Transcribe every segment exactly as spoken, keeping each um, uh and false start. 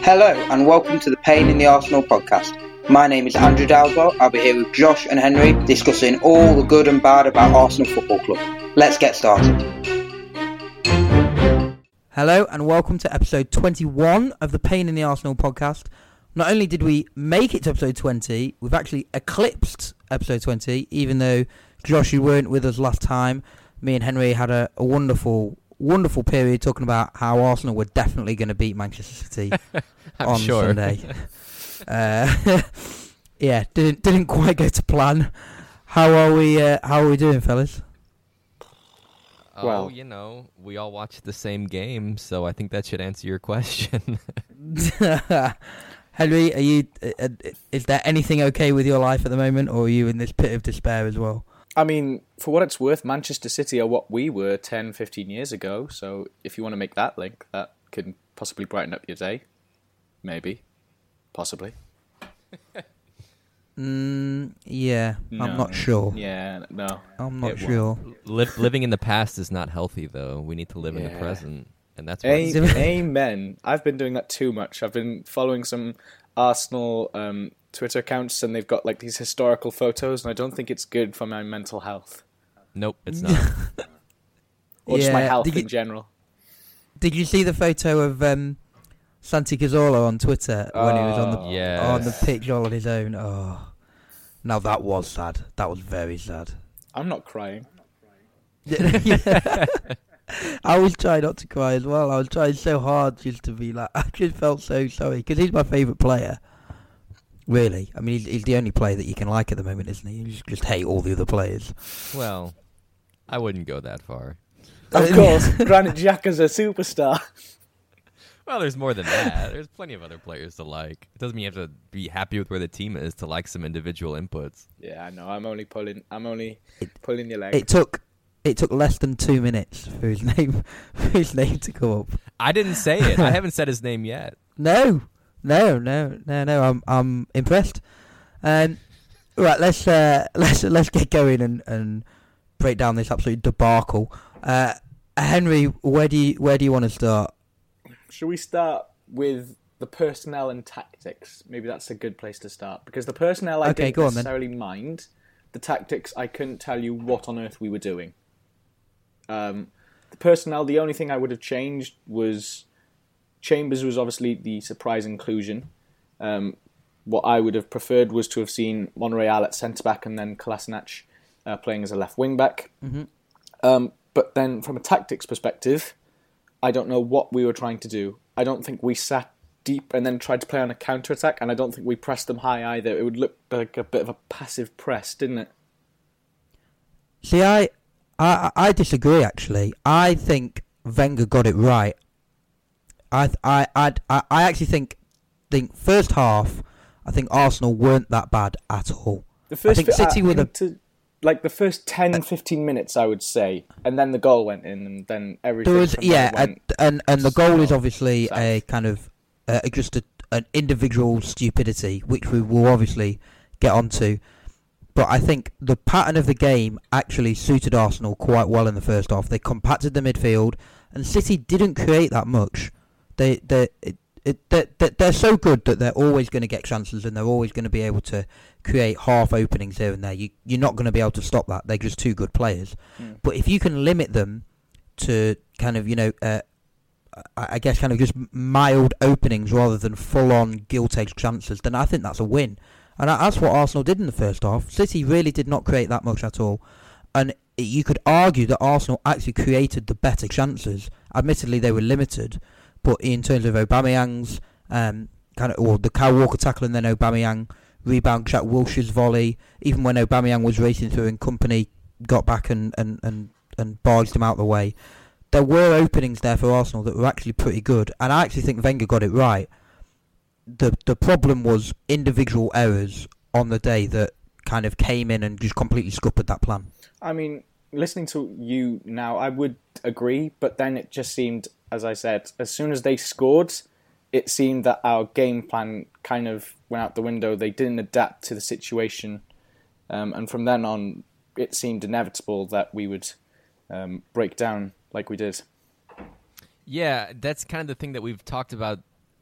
Hello and welcome to the Pain in the Arsenal podcast. My name is Andrew Dalswell. I'll be here with Josh and Henry discussing all the good and bad about Arsenal Football Club. Let's get started. Hello and welcome to episode twenty-one of the Pain in the Arsenal podcast. Not only did we make it to episode twenty, we've actually eclipsed episode twenty, even though, Josh, you weren't with us last time. Me and Henry had a, a wonderful, wonderful period talking about how Arsenal were definitely going to beat Manchester City on sure. Sunday. uh, yeah, didn't didn't quite go to plan. How are we? Uh, how are we doing, fellas? Oh, Well- you know, we all watched the same game, so I think that should answer your question. Henry, are you? Uh, is there anything okay with your life at the moment, or are you in this pit of despair as well? I mean, for what it's worth, Manchester City are what we were ten, fifteen years ago, so if you want to make that link, that could possibly brighten up your day. Maybe. Possibly. Mm, yeah, No. I'm not sure. Yeah, no. I'm not It sure. Li- living in the past is not healthy, though. We need to live in the Yeah. present, and that's what A- Amen. I've been doing that too much. I've been following some Arsenal um, Twitter accounts, and they've got like these historical photos, and I don't think it's good for my mental health. Nope, it's not. Or just my Yeah, health did you- in general. Did you see the photo of um, Santi Cazorla on Twitter when he was on the Oh, Yes. on the pitch all on his own? Oh, now that was sad. That was very sad. I'm not crying. Yeah. I was trying not to cry as well. I was trying so hard just to be like, I just felt so sorry because he's my favourite player. Really, I mean, he's, he's the only player that you can like at the moment, isn't he? You just, just hate all the other players. Well, I wouldn't go that far. Of course, Granit Xhaka's a superstar. Well, there's more than that. There's plenty of other players to like. It doesn't mean you have to be happy with where the team is to like some individual inputs. Yeah, I know. I'm only pulling. I'm only pulling your leg. It took it took less than two minutes for his name for his name to come up. I didn't say it. I haven't said his name yet. No, no, no, no, no. I'm I'm impressed. Um, right, let's uh, let's let's get going and, and break down this absolute debacle. Uh, Henry, where do you where do you want to start? Should we start with the personnel and tactics? Maybe that's a good place to start because the personnel I Okay, didn't go on then. necessarily mind. The tactics, I couldn't tell you what on earth we were doing. Um, the personnel, the only thing I would have changed was Chambers was obviously the surprise inclusion. Um, what I would have preferred was to have seen Monreal at centre back and then Kolasinac uh, playing as a left wing back. Mm-hmm. Um, but then, from a tactics perspective, I don't know what we were trying to do. I don't think we sat deep and then tried to play on a counter attack, and I don't think we pressed them high either. It would look like a bit of a passive press, didn't it? See, I, I I disagree. Actually, I think Wenger got it right. I I I I actually think think first half, I think Arsenal weren't that bad at all. The first I think fi- City uh, were the to, like the first ten, fifteen minutes, I would say, and then the goal went in, and then everything. There was, from there yeah, went and, and and the goal is south. obviously a kind of uh, just a, an individual stupidity, which we will obviously get onto. But I think the pattern of the game actually suited Arsenal quite well in the first half. They compacted the midfield, and City didn't create that much. They they it, it, they're, they're so good that they're always going to get chances, and they're always going to be able to create half openings here and there. You, you're not going to be able to stop that. They're just too good players. Mm. But if you can limit them to kind of, you know, uh, I I guess kind of just mild openings rather than full-on gilt-edged chances, then I think that's a win. And that's what Arsenal did in the first half. City really did not create that much at all. And you could argue that Arsenal actually created the better chances. Admittedly, they were limited, but in terms of Aubameyang's um, kind of, or the Kyle Walker tackle and then Aubameyang rebound, Jack Wilshere's volley, even when Aubameyang was racing through and company got back and, and, and, and barged him out of the way, there were openings there for Arsenal that were actually pretty good. And I actually think Wenger got it right. The the problem was individual errors on the day that kind of came in and just completely scuppered that plan. I mean, listening to you now, I would agree, but then it just seemed, as I said, as soon as they scored, it seemed that our game plan kind of went out the window. They didn't adapt to the situation, um, and from then on, it seemed inevitable that we would um, break down like we did. Yeah, that's kind of the thing that we've talked about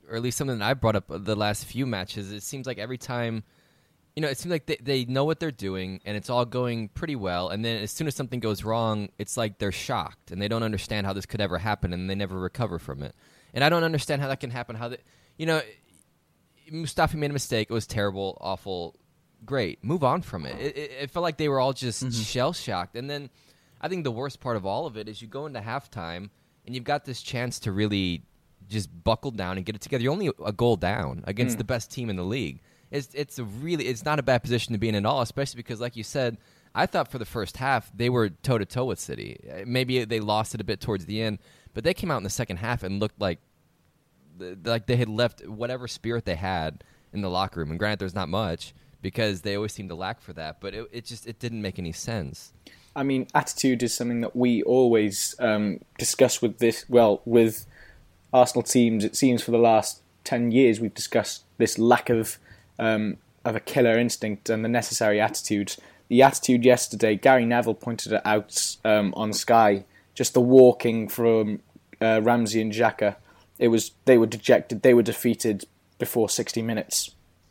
or at least something that I brought up the last few matches, it seems like every time, you know, it seems like they, they know what they're doing, and it's all going pretty well, and then as soon as something goes wrong, it's like they're shocked, and they don't understand how this could ever happen, and they never recover from it. And I don't understand how that can happen, how, they, you know, Mustafi made a mistake, it was terrible, awful, great, move on from it. It, it, it felt like they were all just mm-hmm. shell-shocked, and then I think the worst part of all of it is you go into halftime, and you've got this chance to really just buckle down and get it together. You're only a goal down against mm. the best team in the league. It's it's a really it's not a bad position to be in at all, especially because, like you said, I thought for the first half they were toe to toe with City. Maybe they lost it a bit towards the end, but they came out in the second half and looked like like they had left whatever spirit they had in the locker room. And granted, there's not much because they always seem to lack for that, but it, it just it didn't make any sense. I mean, attitude is something that we always um, discuss with this. Well, with Arsenal teams, it seems for the last ten years we've discussed this lack of um, of a killer instinct and the necessary attitude. The attitude yesterday, Gary Neville pointed it out um, on Sky. Just the walking from uh, Ramsey and Xhaka. It was they were dejected. They were defeated before sixty minutes.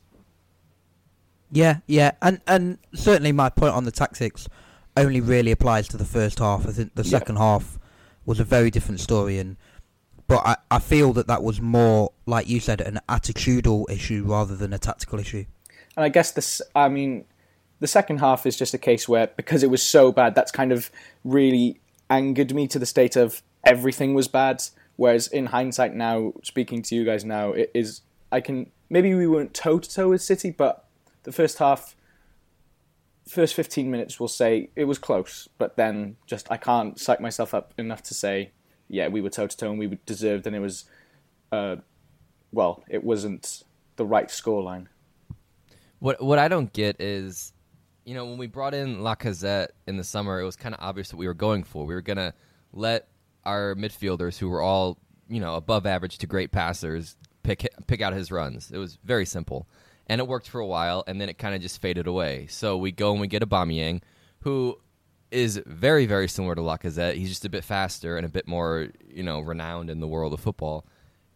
Yeah, yeah, and and certainly my point on the tactics only really applies to the first half. I think the second yeah. half was a very different story, and but I, I feel that that was more, like you said, an attitudinal issue rather than a tactical issue. And I guess this, I mean, the second half is just a case where, because it was so bad, that's kind of really angered me to the state of everything was bad. Whereas in hindsight now, speaking to you guys now, it is, I can, maybe we weren't toe-to-toe with City, but the first half, first fifteen minutes will say it was close, but then just, I can't psych myself up enough to say, yeah, we were toe-to-toe and we deserved, and it was, uh, well, it wasn't the right scoreline. What what I don't get is, you know, when we brought in Lacazette in the summer, it was kind of obvious what we were going for. We were going to let our midfielders, who were all, you know, above average to great passers, pick pick out his runs. It was very simple. And it worked for a while, and then it kind of just faded away. So we go and we get Aubameyang, who is very, very similar to Lacazette. He's just a bit faster and a bit more, you know, renowned in the world of football.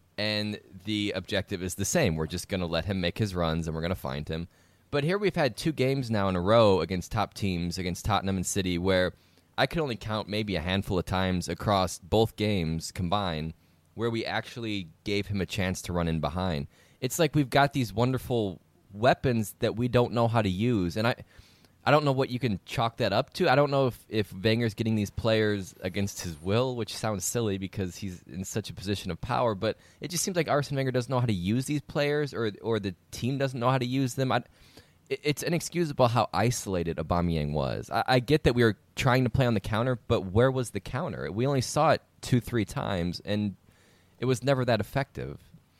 And the objective is the same. We're just going to let him make his runs, and we're going to find him. But here we've had two games now in a row against top teams, against Tottenham and City, where I could only count maybe a handful of times across both games combined where we actually gave him a chance to run in behind. It's like we've got these wonderful weapons that we don't know how to use. And I I don't know what you can chalk that up to. I don't know if, if Wenger's getting these players against his will, which sounds silly because he's in such a position of power, but it just seems like Arsene Wenger doesn't know how to use these players, or or the team doesn't know how to use them. I, it, it's inexcusable how isolated Aubameyang was. I, I get that we were trying to play on the counter, but where was the counter? We only saw it two, three times, and it was never that effective.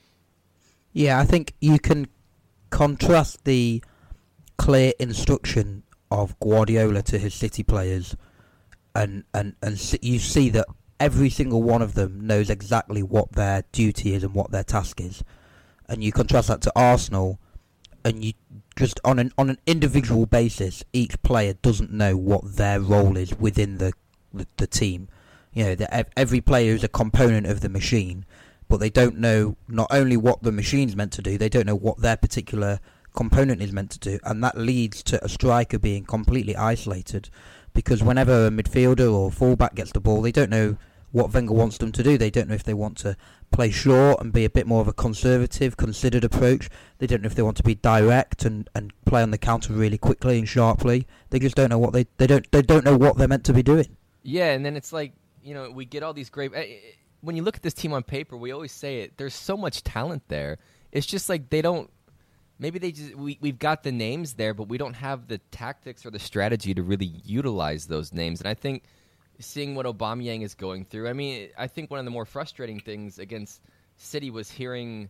Yeah, I think you can contrast the clear instruction of Guardiola to his City players, and, and, and you see that every single one of them knows exactly what their duty is and what their task is. And you contrast that to Arsenal, and you just on an on an individual basis, each player doesn't know what their role is within the the, the team. You know, the, every player is a component of the machine, but they don't know not only what the machine's meant to do, they don't know what their particular component is meant to do, and that leads to a striker being completely isolated, because whenever a midfielder or fullback gets the ball, they don't know what Wenger wants them to do. They don't know if they want to play short and be a bit more of a conservative, considered approach. They don't know if they want to be direct and, and play on the counter really quickly and sharply. They just don't know what they they don't they don't know what they're meant to be doing. Yeah, and then it's like, you know, we get all these great. When you look at this team on paper, we always say it. There's so much talent there. It's just like they don't. Maybe they just we we've got the names there, but we don't have the tactics or the strategy to really utilize those names. And I think seeing what Aubameyang is going through, I mean, I think one of the more frustrating things against City was hearing.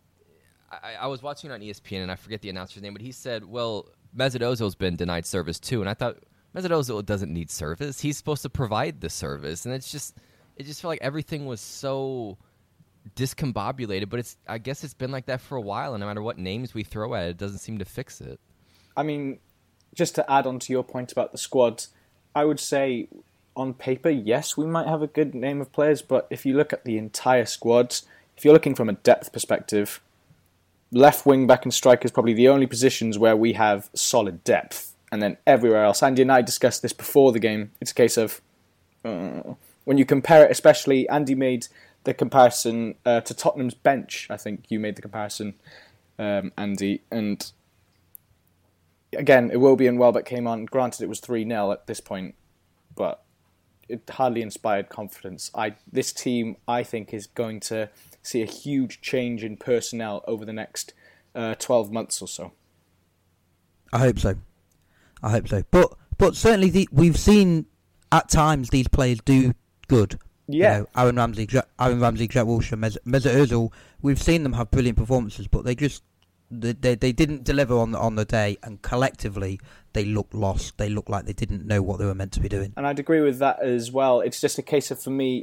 I, I was watching it on E S P N, and I forget the announcer's name, but he said, "Well, Mesut Ozil's been denied service too," and I thought Mesut Ozil doesn't need service; he's supposed to provide the service, and it's just it just felt like everything was so discombobulated, but it's I guess it's been like that for a while, and no matter what names we throw at it, it doesn't seem to fix it. I mean, just to add on to your point about the squad, I would say on paper, yes, we might have a good name of players, but if you look at the entire squad, if you're looking from a depth perspective, left wing back and striker is probably the only positions where we have solid depth. And then everywhere else, Andy and I discussed this before the game, it's a case of, uh, when you compare it, especially Andy made the comparison uh, to Tottenham's bench. I think you made the comparison, um, Andy. And again, Iwobi and Welbeck came on. Granted, it was three nil at this point, but it hardly inspired confidence. I This team, I think, is going to see a huge change in personnel over the next uh, twelve months or so. I hope so. I hope so. But but certainly the, we've seen at times these players do good. Yeah. You know, Aaron Ramsey, Aaron Ramsey, Jack Wilshere, Mesut Ozil. We've seen them have brilliant performances, but they just they they, they didn't deliver on the, on the day, and collectively they looked lost. They looked like they didn't know what they were meant to be doing. And I'd agree with that as well. It's just a case of, for me,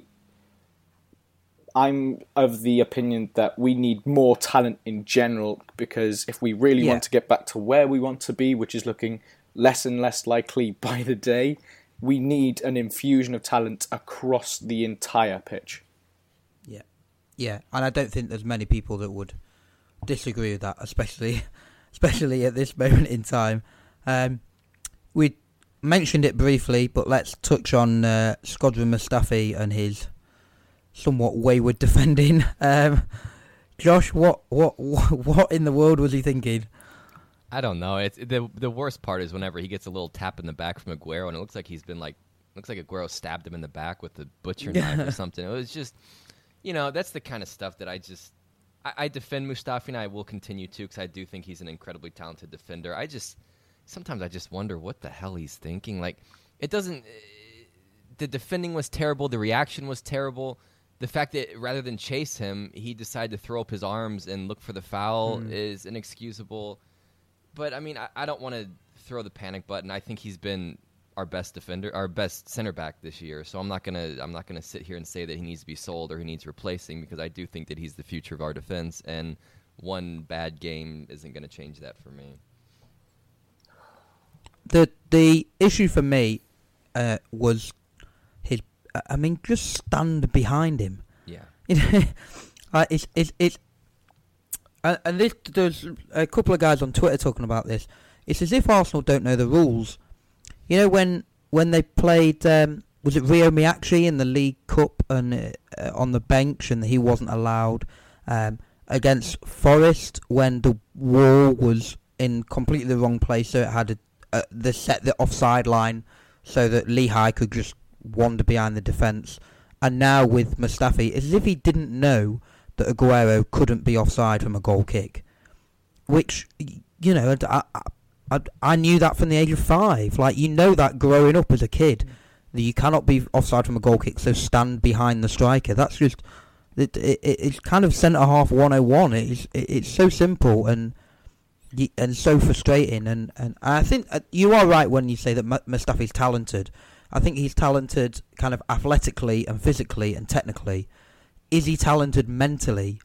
I'm of the opinion that we need more talent in general, because if we really yeah. want to get back to where we want to be, which is looking less and less likely by the day, we need an infusion of talent across the entire pitch. Yeah, yeah, and I don't think there's many people that would disagree with that, especially, especially at this moment in time. Um, we mentioned it briefly, but let's touch on uh, Shkodran Mustafi and his somewhat wayward defending. Um, Josh, what, what, what in the world was he thinking? I don't know. It's the the worst part is whenever he gets a little tap in the back from Aguero, and it looks like he's been like, looks like Aguero stabbed him in the back with the butcher knife or something. It was just, you know, that's the kind of stuff that I just, I, I defend Mustafi, and I will continue to, because I do think he's an incredibly talented defender. I just, sometimes I just wonder what the hell he's thinking. Like, it doesn't, the defending was terrible, the reaction was terrible. The fact that rather than chase him, he decided to throw up his arms and look for the foul mm. is inexcusable. But, I mean, I, I don't want to throw the panic button. I think he's been our best defender, our best center back this year. So I'm not gonna I'm not gonna sit here and say that he needs to be sold or he needs replacing, because I do think that he's the future of our defense, and one bad game isn't going to change that for me. The the issue for me uh, was his. I mean, just stand behind him. Yeah. You know, uh, it's it's it's. Uh, and this, there's a couple of guys on Twitter talking about this. It's as if Arsenal don't know the rules. You know, when when they played, um, was it Rio Miyachi in the League Cup and uh, on the bench, and he wasn't allowed um, against Forest when the wall was in completely the wrong place, so it had a, a, the set the offside line so that Lehigh could just wander behind the defence. And now with Mustafi, it's as if he didn't know that Aguero couldn't be offside from a goal kick, which, you know, I, I, I knew that from the age of five. Like, you know that growing up as a kid, that you cannot be offside from a goal kick, so stand behind the striker. That's just, it, it, it's kind of centre-half one oh one. It's, it, it's so simple and and so frustrating. And, and I think you are right when you say that Mustafi's talented. I think he's talented kind of athletically and physically and technically. Is he talented mentally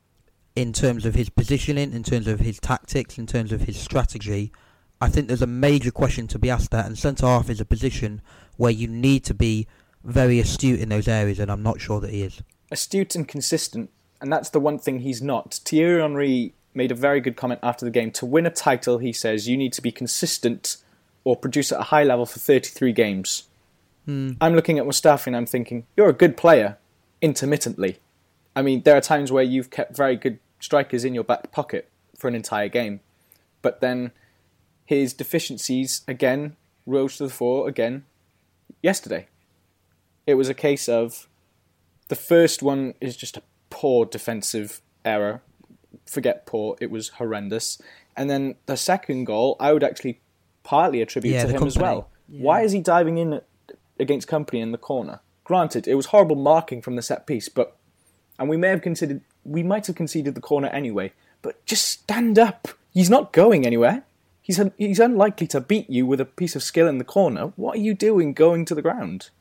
in terms of his positioning, in terms of his tactics, in terms of his strategy? I think there's a major question to be asked there, and centre-half is a position where you need to be very astute in those areas, and I'm not sure that he is. Astute and consistent, and that's the one thing he's not. Thierry Henry made a very good comment after the game. To win a title, he says, you need to be consistent or produce at a high level for thirty-three games. Hmm. I'm looking at Mustafi and I'm thinking, you're a good player, intermittently. I mean, there are times where you've kept very good strikers in your back pocket for an entire game. But then his deficiencies, again, rose to the fore again yesterday. It was a case of, the first one is just a poor defensive error. Forget poor, it was horrendous. And then the second goal, I would actually partly attribute yeah, to him company. as well. Yeah. Why is he diving in against Company in the corner? Granted, it was horrible marking from the set piece, but and we may have considered we might have conceded the corner anyway. But just stand up. He's not going anywhere. He's un, he's unlikely to beat you with a piece of skill in the corner. What are you doing going to the ground?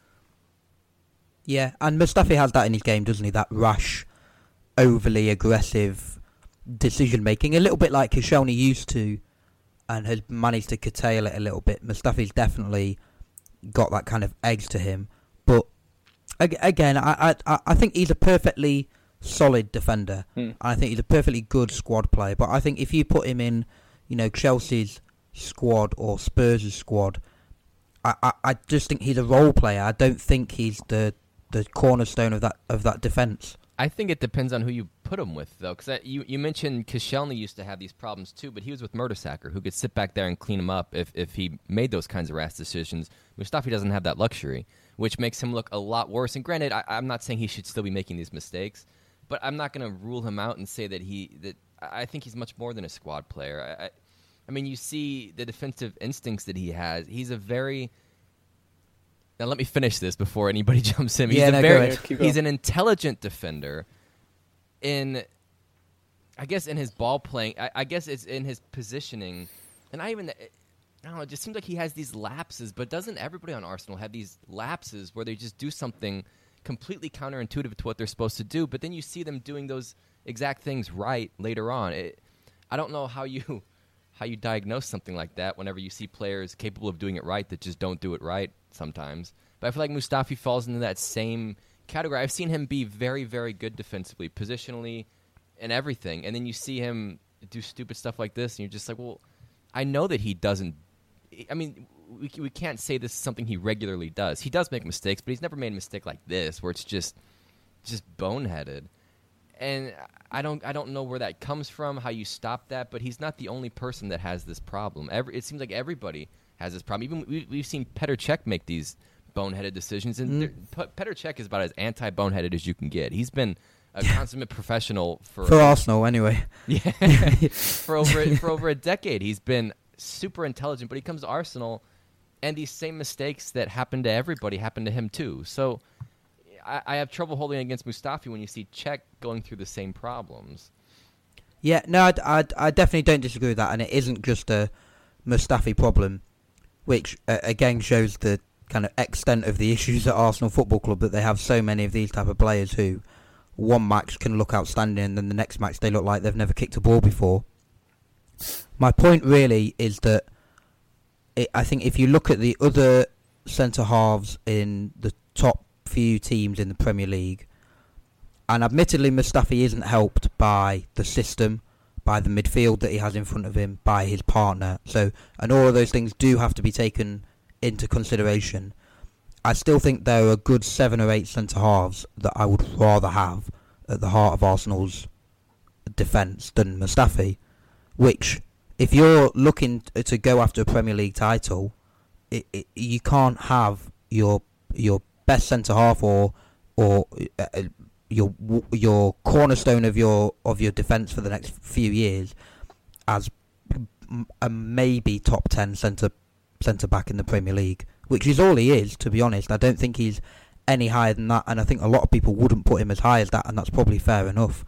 Yeah, and Mustafi has that in his game, doesn't he? That rash, overly aggressive decision making, a little bit like Koscielny used to, and has managed to curtail it a little bit. Mustafi's definitely got that kind of edge to him, but again, I I I think he's a perfectly solid defender. Mm. And I think he's a perfectly good squad player. But I think if you put him in, you know, Chelsea's squad or Spurs' squad, I, I, I just think he's a role player. I don't think he's the the cornerstone of that of that defence. I think it depends on who you put him with, though, because you, you mentioned Koscielny used to have these problems too, but he was with Mertesacker, who could sit back there and clean him up if, if he made those kinds of rash decisions. Mustafi doesn't have that luxury, which makes him look a lot worse. And granted, I, I'm not saying he should still be making these mistakes, but I'm not going to rule him out and say that he that I think he's much more than a squad player. I, I, I mean, you see the defensive instincts that he has. He's a very Now let me finish this before anybody jumps in. He's, yeah, a no, very, go ahead. he's an intelligent defender. In, I guess, in his ball playing, I, I guess it's in his positioning, and I even, I don't know. It just seems like he has these lapses. But doesn't everybody on Arsenal have these lapses where they just do something completely counterintuitive to what they're supposed to do? But then you see them doing those exact things right later on. It, I don't know how you, how you diagnose something like that whenever you see players capable of doing it right that just don't do it right sometimes. But I feel like Mustafi falls into that same category. I've seen him be very, very good defensively, positionally, and everything. And then you see him do stupid stuff like this, and you're just like, well, I know that he doesn't. I mean, we we can't say this is something he regularly does. He does make mistakes, but he's never made a mistake like this, where it's just just boneheaded. And I don't I don't know where that comes from, how you stop that. But he's not the only person that has this problem. Every, it seems like everybody has this problem. Even we, we've seen Petr Cech make these boneheaded decisions, and mm. Petr Cech is about as anti-boneheaded as you can get. He's been a consummate professional for for Arsenal anyway. Yeah, for over for over a decade, he's been super intelligent. But he comes to Arsenal, and these same mistakes that happen to everybody happen to him too. So I, I have trouble holding against Mustafi when you see Cech going through the same problems. Yeah, no, I, I, I definitely don't disagree with that, and it isn't just a Mustafi problem, which uh, again shows the kind of extent of the issues at Arsenal Football Club, that they have so many of these type of players who one match can look outstanding and then the next match they look like they've never kicked a ball before. My point really is that it, I think if you look at the other centre-halves in the top few teams in the Premier League, and admittedly Mustafi isn't helped by the system, by the midfield that he has in front of him, by his partner, so and all of those things do have to be taken into consideration. I still think there are a good seven or eight centre-halves that I would rather have at the heart of Arsenal's defence than Mustafi, which, if you're looking to go after a Premier League title, it, it, you can't have your your best centre-half or or uh, your your cornerstone of your of your defence for the next few years as a maybe top ten centre centre back in the Premier League, which is all he is, to be honest. I don't think he's any higher than that, and I think a lot of people wouldn't put him as high as that, and that's probably fair enough.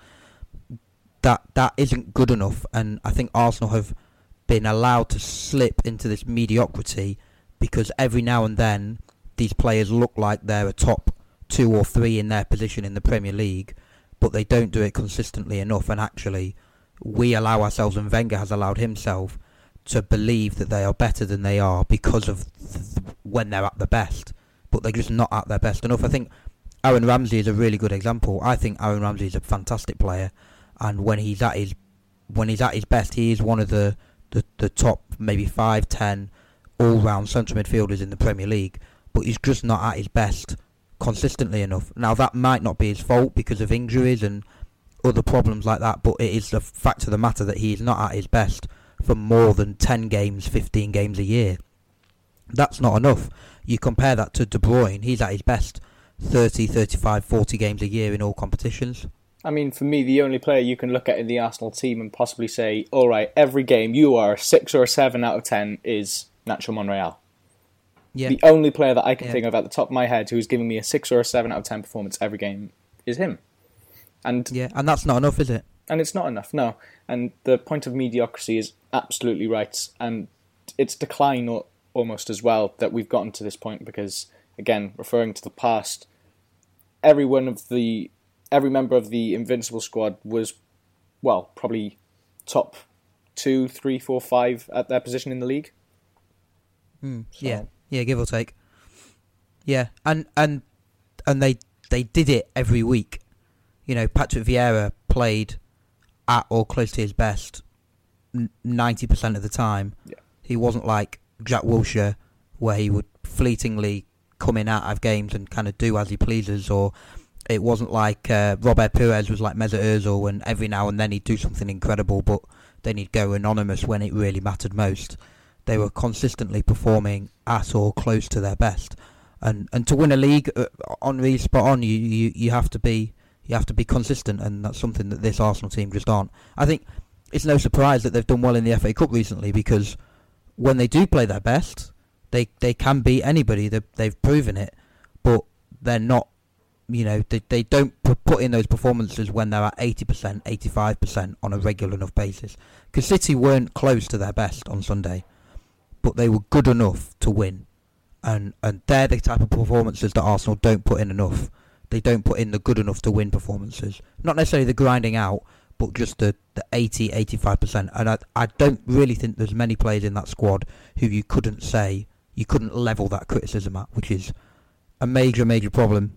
That that isn't good enough, and I think Arsenal have been allowed to slip into this mediocrity because every now and then these players look like they're a top two or three in their position in the Premier League, but they don't do it consistently enough, and actually we allow ourselves, and Wenger has allowed himself, to believe that they are better than they are because of th- when they're at their best, but they're just not at their best enough. I think Aaron Ramsey is a really good example. I think Aaron Ramsey is a fantastic player, and when he's at his when he's at his best, he is one of the, the, the top maybe five, ten all-round central midfielders in the Premier League, but he's just not at his best consistently enough. Now, that might not be his fault because of injuries and other problems like that, but it is the fact of the matter that he is not at his best for more than ten games, fifteen games a year. That's not enough. You compare that to De Bruyne, he's at his best thirty, thirty-five, forty games a year in all competitions. I mean, for me, the only player you can look at in the Arsenal team and possibly say, all right, every game you are a six or a seven out of ten is Nacho Monreal. Yeah. The only player that I can yeah. think of at the top of my head who's giving me a six or a seven out of ten performance every game is him. And yeah, and that's not enough, is it? And it's not enough, no. And the point of mediocrity is absolutely right. And it's decline or, almost as well that we've gotten to this point because, again, referring to the past, every one of the every member of the Invincible squad was, well, probably top two, three, four, five at their position in the league. Mm, so. Yeah, yeah, give or take. Yeah, and and and they they did it every week. you know, Patrick Vieira played at or close to his best ninety percent of the time. Yeah. He wasn't like Jack Wilshere, where he would fleetingly come in out of games and kind of do as he pleases, or it wasn't like uh, Robert Pires was like Mesut Ozil, when every now and then he'd do something incredible, but then he'd go anonymous when it really mattered most. They were consistently performing at or close to their best, and and to win a league, uh, on really spot on, you, you you have to be you have to be consistent, and that's something that this Arsenal team just aren't. I think it's no surprise that they've done well in the F A Cup recently, because when they do play their best, they they can beat anybody. They, they've proven it, but they're not. You know, they they don't put in those performances when they're at eighty percent, eighty-five percent on a regular enough basis. Because City weren't close to their best on Sunday, but they were good enough to win. And and they're the type of performances that Arsenal don't put in enough. They don't put in the good enough to win performances. Not necessarily the grinding out, but just the, the eighty, eighty-five percent. And I, I don't really think there's many players in that squad who you couldn't say, you couldn't level that criticism at, which is a major, major problem.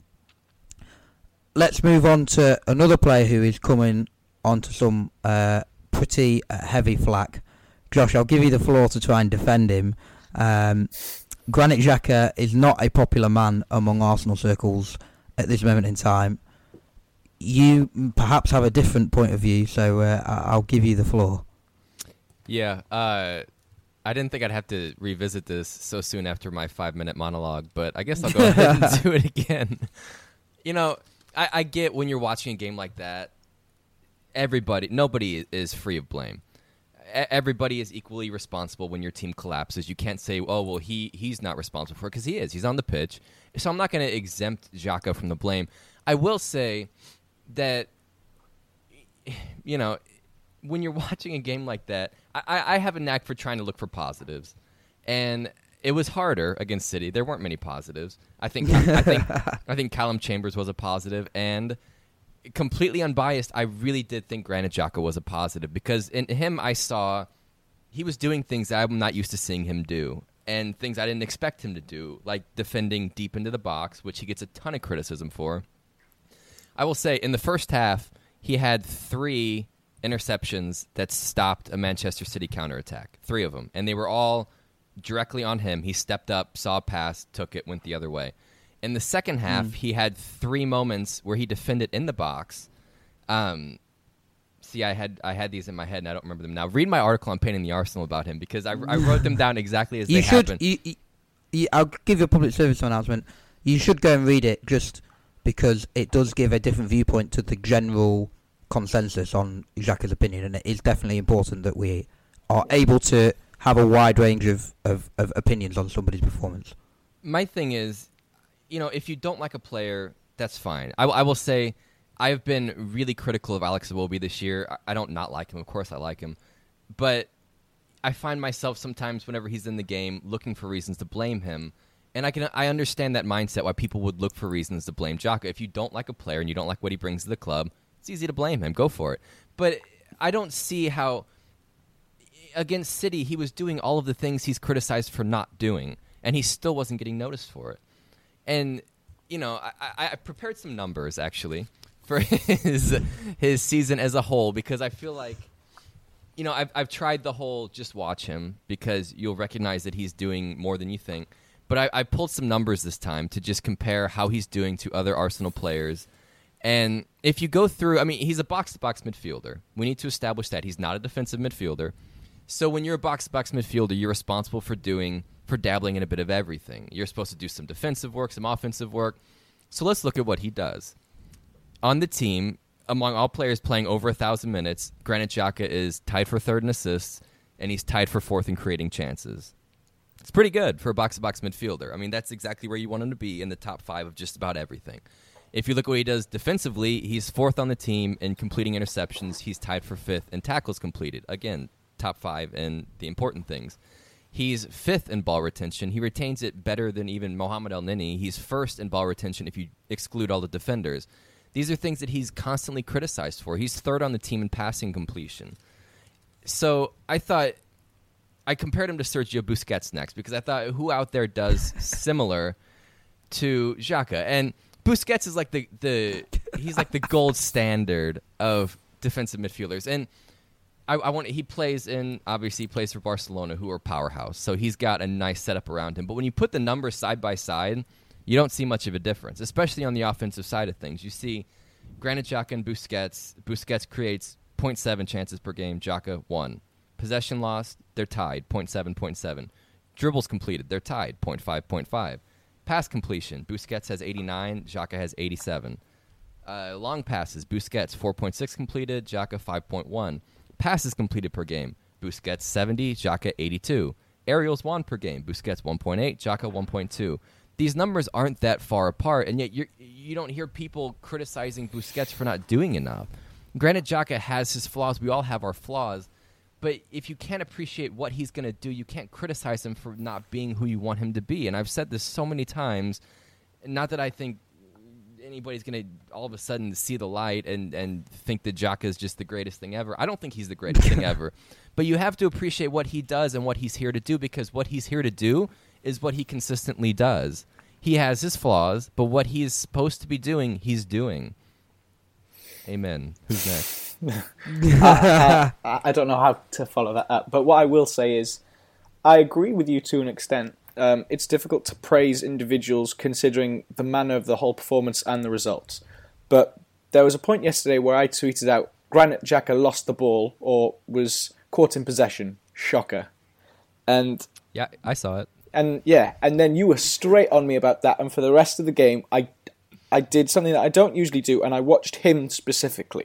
Let's move on to another player who is coming onto some uh, pretty uh, heavy flack. Josh, I'll give you the floor to try and defend him. Um, Granit Xhaka is not a popular man among Arsenal circles at this moment in time. You perhaps have a different point of view, so uh, I'll give you the floor. Yeah, uh, I didn't think I'd have to revisit this so soon after my five-minute monologue, but I guess I'll go ahead and do it again. You know, I, I get when you're watching a game like that, everybody, nobody is free of blame. Everybody is equally responsible when your team collapses. You can't say, oh, well, he he's not responsible for it, because he is. He's on the pitch. So I'm not going to exempt Xhaka from the blame. I will say that, you know, when you're watching a game like that, I, I have a knack for trying to look for positives. And it was harder against City. There weren't many positives. I think I think I think Callum Chambers was a positive, and completely unbiased, I really did think Granit Xhaka was a positive, because in him I saw he was doing things that I'm not used to seeing him do, and things I didn't expect him to do, like defending deep into the box, which he gets a ton of criticism for. I will say, in the first half, he had three interceptions that stopped a Manchester City counterattack. Three of them. And they were all directly on him. He stepped up, saw a pass, took it, went the other way. In the second half, mm. he had three moments where he defended in the box. Um, see, I had I had these in my head, and I don't remember them now. Read my article on Painting the Arsenal about him, because I, I wrote them down exactly as you they should, happened. You, you, I'll give you a public service announcement. You should go and read it, just because it does give a different viewpoint to the general consensus on Xhaka's opinion, and it is definitely important that we are able to have a wide range of, of, of opinions on somebody's performance. My thing is, you know, if you don't like a player, that's fine. I, I will say I've been really critical of Alex Iwobi this year. I, I don't not like him. Of course I like him. But I find myself sometimes whenever he's in the game looking for reasons to blame him. And I can I understand that mindset, why people would look for reasons to blame Xhaka. If you don't like a player and you don't like what he brings to the club, it's easy to blame him. Go for it. But I don't see how against City he was doing all of the things he's criticized for not doing, and he still wasn't getting noticed for it. And, you know, I, I prepared some numbers, actually, for his his season as a whole, because I feel like, you know, I've, I've tried the whole just watch him, because you'll recognize that he's doing more than you think. But I, I pulled some numbers this time to just compare how he's doing to other Arsenal players. And if you go through, I mean, he's a box-to-box midfielder. We need to establish that. He's not a defensive midfielder. So when you're a box-to-box midfielder, you're responsible for doing, for dabbling in a bit of everything. You're supposed to do some defensive work, some offensive work. So let's look at what he does. On the team, among all players playing over one thousand minutes, Granit Xhaka is tied for third in assists, and he's tied for fourth in creating chances. It's pretty good for a box-to-box midfielder. I mean, that's exactly where you want him to be, in the top five of just about everything. If you look at what he does defensively, he's fourth on the team in completing interceptions. He's tied for fifth in tackles completed. Again, top five in the important things. He's fifth in ball retention. He retains it better than even Mohamed El-Neni. He's first in ball retention if you exclude all the defenders. These are things that he's constantly criticized for. He's third on the team in passing completion. So I thought, I compared him to Sergio Busquets next, because I thought, who out there does similar to Xhaka? And Busquets is like the, the he's like the gold standard of defensive midfielders. And I, I want he plays in obviously he plays for Barcelona, who are powerhouse. So he's got a nice setup around him. But when you put the numbers side by side, you don't see much of a difference, especially on the offensive side of things. You see Granit Xhaka and Busquets. Busquets creates zero point seven chances per game. Xhaka one. Possession lost, they're tied, zero point seven, zero point seven. Dribbles completed, they're tied, zero point five, zero point five. Pass completion, Busquets has eighty-nine, Xhaka has eighty-seven. Uh, long passes, Busquets four point six completed, Xhaka five point one. Passes completed per game, Busquets seventy, Xhaka eighty-two. Aerials won per game, Busquets one point eight, Xhaka one point two. These numbers aren't that far apart, and yet you're, you don't hear people criticizing Busquets for not doing enough. Granted, Xhaka has his flaws. We all have our flaws. But if you can't appreciate what he's going to do, you can't criticize him for not being who you want him to be. And I've said this so many times, not that I think anybody's going to all of a sudden see the light and, and think that Xhaka is just the greatest thing ever. I don't think he's the greatest thing ever. But you have to appreciate what he does and what he's here to do, because what he's here to do is what he consistently does. He has his flaws, but what he is supposed to be doing, he's doing. Amen. Who's next? I, I, I don't know how to follow that up, but what I will say is I agree with you to an extent. Um, it's difficult to praise individuals considering the manner of the whole performance and the results. But there was a point yesterday where I tweeted out, Granit Xhaka lost the ball or was caught in possession. Shocker. And yeah, I saw it. And yeah, and then you were straight on me about that. And for the rest of the game, I, I did something that I don't usually do, and I watched him specifically.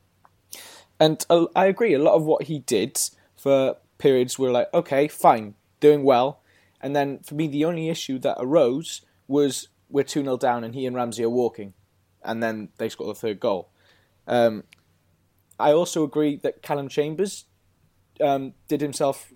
And uh, I agree, a lot of what he did for periods were like, okay, fine, doing well. And then for me, the only issue that arose was we're two nil down and he and Ramsey are walking. And then they scored the third goal. Um, I also agree that Callum Chambers um, did himself...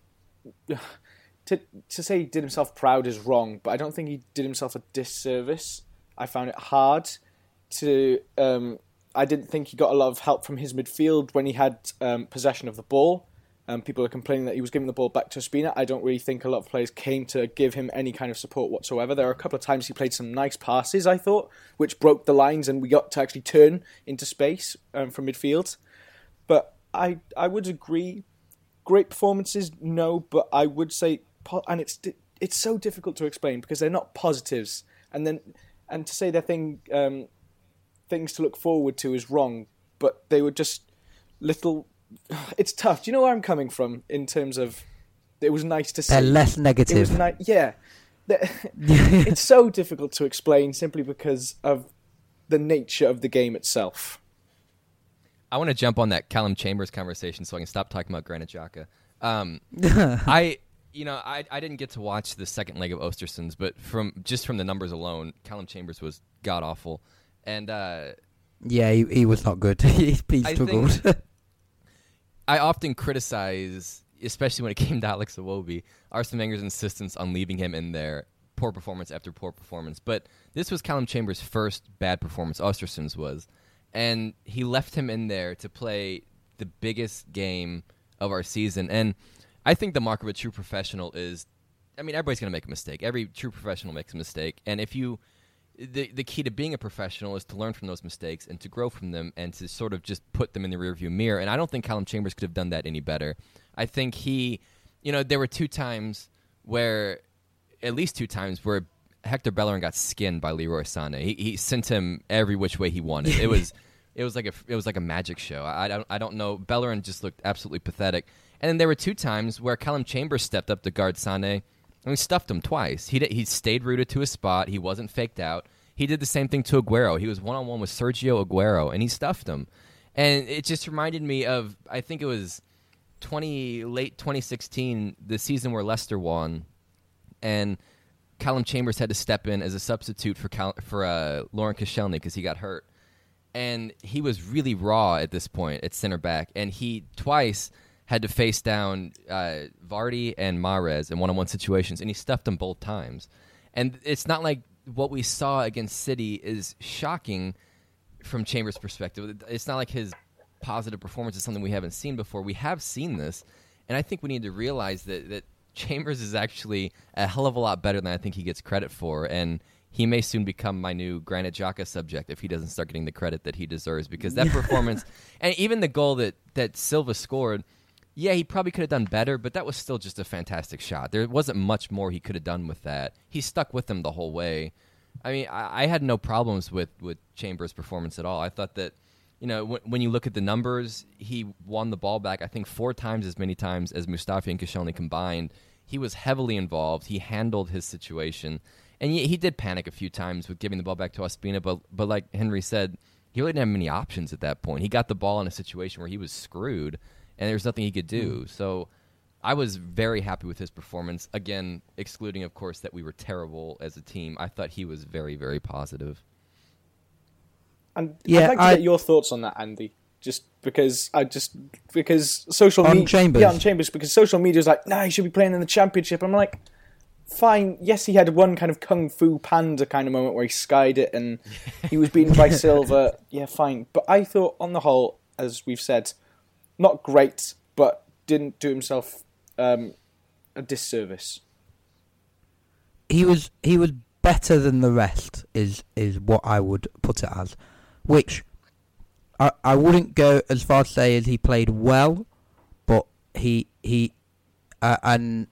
to, to say he did himself proud is wrong, but I don't think he did himself a disservice. I found it hard to... Um, I didn't think he got a lot of help from his midfield when he had um, possession of the ball. Um, people are complaining that he was giving the ball back to Ospina. I don't really think a lot of players came to give him any kind of support whatsoever. There are a couple of times he played some nice passes, I thought, which broke the lines and we got to actually turn into space um, from midfield. But I I would agree, great performances, no, but I would say, and it's it's so difficult to explain because they're not positives, and then and to say they're thing. Um, things to look forward to is wrong, but they were just little... It's tough. Do you know where I'm coming from in terms of it was nice to see? They're less negative. It was ni- yeah. It's so difficult to explain simply because of the nature of the game itself. I want to jump on that Callum Chambers conversation so I can stop talking about Granit Xhaka. Um, I... You know, I I didn't get to watch the second leg of Östersunds, but from just from the numbers alone, Callum Chambers was god-awful. And uh, yeah, he, he was not good. he, he I struggled. think, I often criticize, especially when it came to Alex Iwobi, Arsene Wenger's insistence on leaving him in there, poor performance after poor performance. But this was Callum Chambers' first bad performance, Östersunds was, and he left him in there to play the biggest game of our season. And I think the mark of a true professional is, I mean, everybody's going to make a mistake. Every true professional makes a mistake. And if you... The the key to being a professional is to learn from those mistakes and to grow from them and to sort of just put them in the rearview mirror. And I don't think Callum Chambers could have done that any better. I think he, you know, there were two times where, at least two times where Hector Bellerin got skinned by Leroy Sané. He he sent him every which way he wanted. It was it was like a it was like a magic show. I, I don't I don't know. Bellerin just looked absolutely pathetic. And then there were two times where Callum Chambers stepped up to guard Sané. And we stuffed him twice. He did, he stayed rooted to his spot. He wasn't faked out. He did the same thing to Aguero. He was one-on-one with Sergio Aguero, and he stuffed him. And it just reminded me of, I think it was twenty late twenty sixteen, the season where Leicester won, and Callum Chambers had to step in as a substitute for Cal, for uh, Laurent Koscielny because he got hurt. And he was really raw at this point at center back, and he twice had to face down uh, Vardy and Mahrez in one-on-one situations, and he stuffed them both times. And it's not like what we saw against City is shocking from Chambers' perspective. It's not like his positive performance is something we haven't seen before. We have seen this, and I think we need to realize that, that Chambers is actually a hell of a lot better than I think he gets credit for, and he may soon become my new Granit Xhaka subject if he doesn't start getting the credit that he deserves, because that performance, and even the goal that, that Silva scored, yeah, he probably could have done better, but that was still just a fantastic shot. There wasn't much more he could have done with that. He stuck with them the whole way. I mean, I, I had no problems with, with Chambers' performance at all. I thought that, you know, w- when you look at the numbers, he won the ball back, I think, four times as many times as Mustafi and Koscielny combined. He was heavily involved. He handled his situation. And he, he did panic a few times with giving the ball back to Ospina, but, but like Henry said, he really didn't have many options at that point. He got the ball in a situation where he was screwed, and there was nothing he could do. Mm. So I was very happy with his performance. Again, excluding, of course, that we were terrible as a team. I thought he was very, very positive. And yeah, I'd like to I, get your thoughts on that, Andy. Just because I just because social media, media, Chambers. yeah, on Chambers, because social media is like, nah, he should be playing in the Championship. I'm like, fine. Yes, he had one kind of kung fu panda kind of moment where he skied it and he was beaten by Silva. Yeah, fine. But I thought, on the whole, as we've said, not great, but didn't do himself um, a disservice. He was he was better than the rest, is is what I would put it as. Which I I wouldn't go as far to say as he played well, but he he uh, and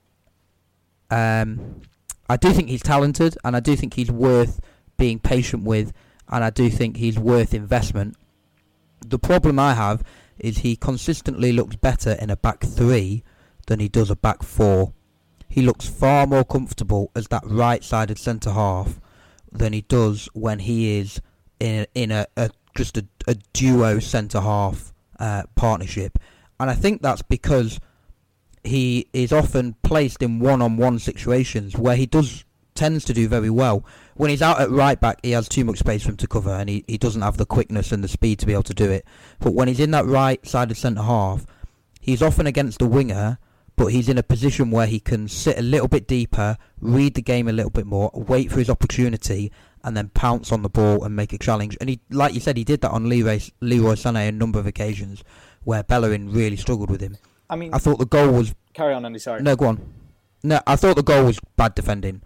um I do think he's talented, and I do think he's worth being patient with, and I do think he's worth investment. The problem I have is he consistently looks better in a back three than he does a back four. He looks far more comfortable as that right-sided centre half than he does when he is in in a, a just a, a duo centre half uh, partnership, and I think that's because he is often placed in one-on-one situations where he does tends to do very well. When he's out at right back, he has too much space for him to cover, and he, he doesn't have the quickness and the speed to be able to do it. But when he's in that right-sided centre half, he's often against the winger, but he's in a position where he can sit a little bit deeper, read the game a little bit more, wait for his opportunity, and then pounce on the ball and make a challenge. And he, like you said, he did that on Leroy, Leroy Sané a number of occasions where Bellerin really struggled with him. I mean, I thought the goal was... Carry on, Andy, sorry. No, go on. No, I thought the goal was bad defending.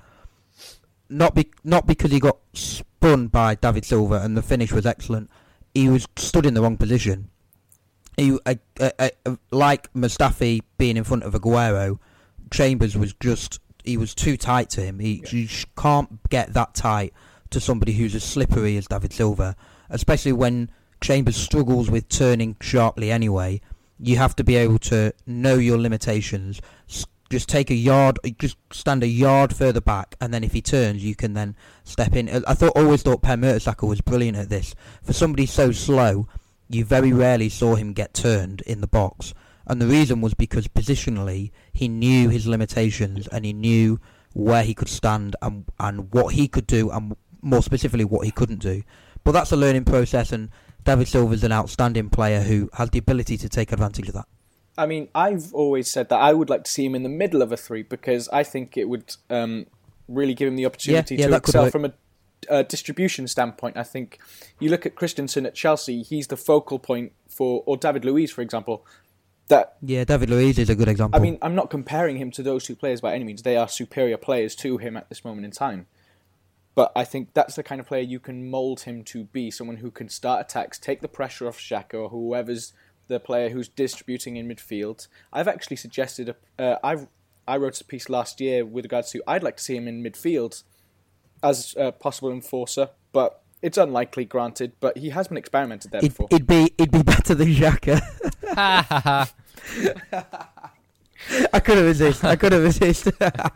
Not be, not because he got spun by David Silva and the finish was excellent. He was stood in the wrong position. He, uh, uh, uh, like Mustafi being in front of Aguero, Chambers was just... He was too tight to him. He, yeah. You can't get that tight to somebody who's as slippery as David Silva, especially when Chambers struggles with turning sharply anyway. You have to be able to know your limitations. Just take a yard, just stand a yard further back, and then if he turns, you can then step in. I thought, always thought Per Mertesacker was brilliant at this. For somebody so slow, you very rarely saw him get turned in the box. And the reason was because positionally, he knew his limitations, and he knew where he could stand and and what he could do, and more specifically, what he couldn't do. But that's a learning process, and David Silva's an outstanding player who has the ability to take advantage of that. I mean, I've always said that I would like to see him in the middle of a three, because I think it would um, really give him the opportunity yeah, yeah, to excel from a, a distribution standpoint. I think you look at Christensen at Chelsea, he's the focal point for, or David Luiz, for example. That Yeah, David Luiz is a good example. I mean, I'm not comparing him to those two players by any means. They are superior players to him at this moment in time. But I think that's the kind of player you can mould him to be, someone who can start attacks, take the pressure off Xhaka or whoever's the player who's distributing in midfield. I've actually suggested, a, uh, I've, I wrote a piece last year with regards to, I'd like to see him in midfield as a possible enforcer, but it's unlikely, granted, but he has been experimented there it, before. It'd be, it'd be better than Xhaka. I couldn't resist, I couldn't resist.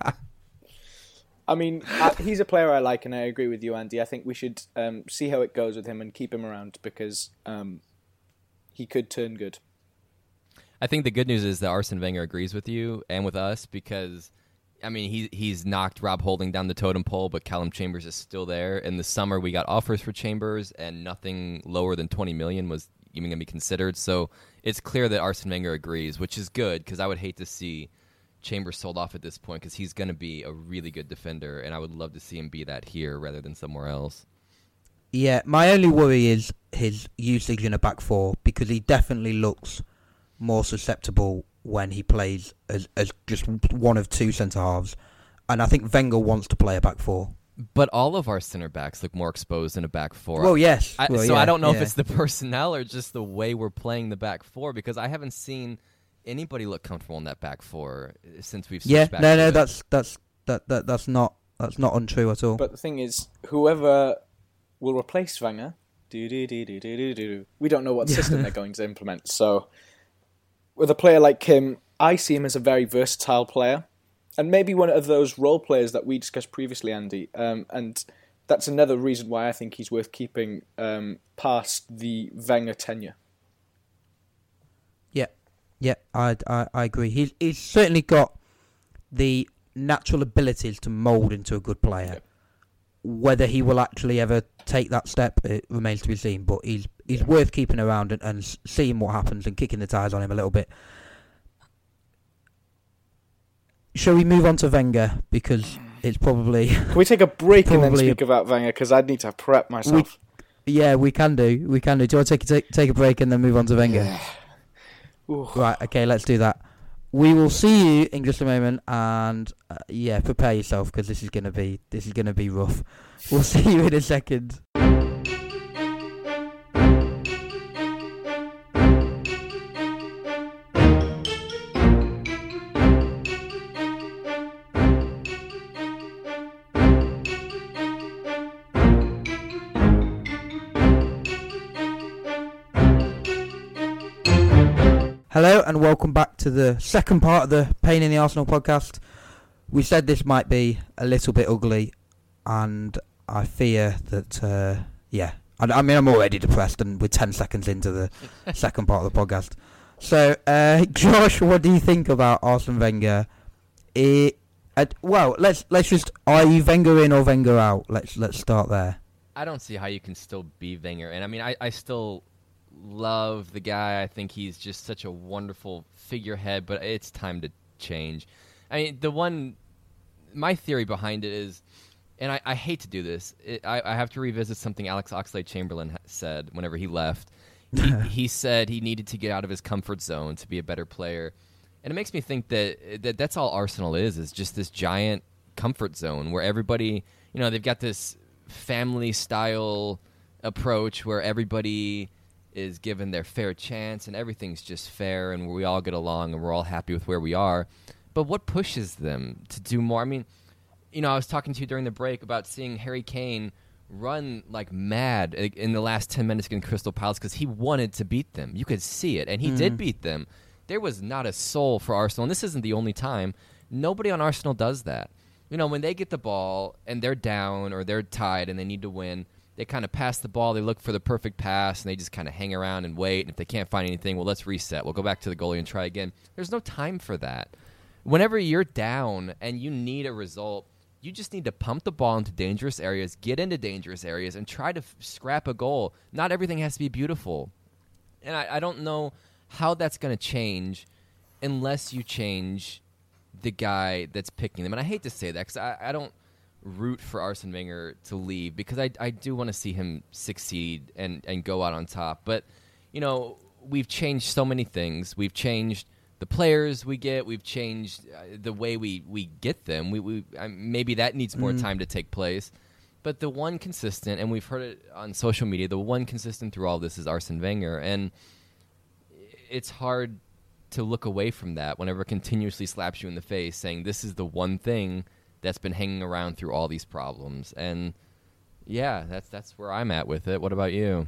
I mean, uh, he's a player I like, and I agree with you, Andy. I think we should um, see how it goes with him and keep him around, because um, he could turn good. I think the good news is that Arsene Wenger agrees with you and with us, because, I mean, he he's knocked Rob Holding down the totem pole, but Callum Chambers is still there. In the summer, we got offers for Chambers, and nothing lower than twenty million dollars was even going to be considered. So it's clear that Arsene Wenger agrees, which is good, because I would hate to see Chambers sold off at this point, because he's going to be a really good defender, and I would love to see him be that here rather than somewhere else. Yeah, my only worry is his usage in a back four, because he definitely looks more susceptible when he plays as as just one of two centre halves, and I think Wenger wants to play a back four. But all of our center backs look more exposed in a back four. Well, yes. I, well, so yeah, I don't know yeah. if it's the personnel or just the way we're playing the back four, because I haven't seen anybody look comfortable in that back four since we've switched Yeah, back no, to no, it. that's that's that, that that's not that's not untrue at all. But the thing is, whoever will replace Wenger, do do do do do do do. We don't know what system they're going to implement. So, with a player like Kim, I see him as a very versatile player, and maybe one of those role players that we discussed previously, Andy. Um, and that's another reason why I think he's worth keeping um, past the Wenger tenure. Yeah, yeah, I, I, I agree. He's he's certainly got the natural abilities to mould into a good player. Yep. Whether he will actually ever take that step, it remains to be seen. But he's he's yeah. worth keeping around and, and seeing what happens and kicking the tires on him a little bit. Shall we move on to Wenger, because it's probably... Can we take a break and then Probably speak about Wenger, because I'd need to prep myself. We, yeah, we can do. We can do. Do you want to take, take, take a break and then move on to Wenger? Yeah. Ooh. Right, okay, let's do that. We will see you in just a moment, and uh, yeah, prepare yourself, because this is gonna be this is gonna be rough. We'll see you in a second. Hello and welcome back to the second part of the Pain in the Arsenal podcast. We said this might be a little bit ugly, and I fear that, uh, yeah, I, I mean, I'm already depressed, and we're ten seconds into the second part of the podcast. So, uh, Josh, what do you think about Arsene Wenger? It, uh, well, let's let's just, are you Wenger in or Wenger out? Let's let's start there. I don't see how you can still be Wenger. And I mean, I, I still love the guy. I think he's just such a wonderful figurehead, but it's time to change. I mean, the one, my theory behind it is, and I, I hate to do this, it, I, I have to revisit something Alex Oxlade-Chamberlain ha- said whenever he left. He, he said he needed to get out of his comfort zone to be a better player. And it makes me think that, that that's all Arsenal is, is just this giant comfort zone where everybody, you know, they've got this family-style approach where everybody is given their fair chance and everything's just fair and we all get along and we're all happy with where we are. But what pushes them to do more? I mean, you know, I was talking to you during the break about seeing Harry Kane run like mad in the last ten minutes against Crystal Palace because he wanted to beat them. You could see it, and he mm. did beat them. There was not a soul for Arsenal, and this isn't the only time. Nobody on Arsenal does that. You know, when they get the ball and they're down or they're tied and they need to win, they kind of pass the ball, they look for the perfect pass, and they just kind of hang around and wait. And if they can't find anything, well, let's reset. We'll go back to the goalie and try again. There's no time for that. Whenever you're down and you need a result, you just need to pump the ball into dangerous areas, get into dangerous areas, and try to f- scrap a goal. Not everything has to be beautiful. And I, I don't know how that's going to change unless you change the guy that's picking them. And I hate to say that because I, I don't root for Arsene Wenger to leave because I, I do want to see him succeed and, and go out on top. But, you know, we've changed so many things. We've changed the players we get. We've changed uh, the way we, we get them. We, we uh, maybe that needs more mm. time to take place. But the one consistent, and we've heard it on social media, the one consistent through all this is Arsene Wenger. And it's hard to look away from that whenever it continuously slaps you in the face saying this is the one thing that's been hanging around through all these problems. And, yeah, that's that's where I'm at with it. What about you?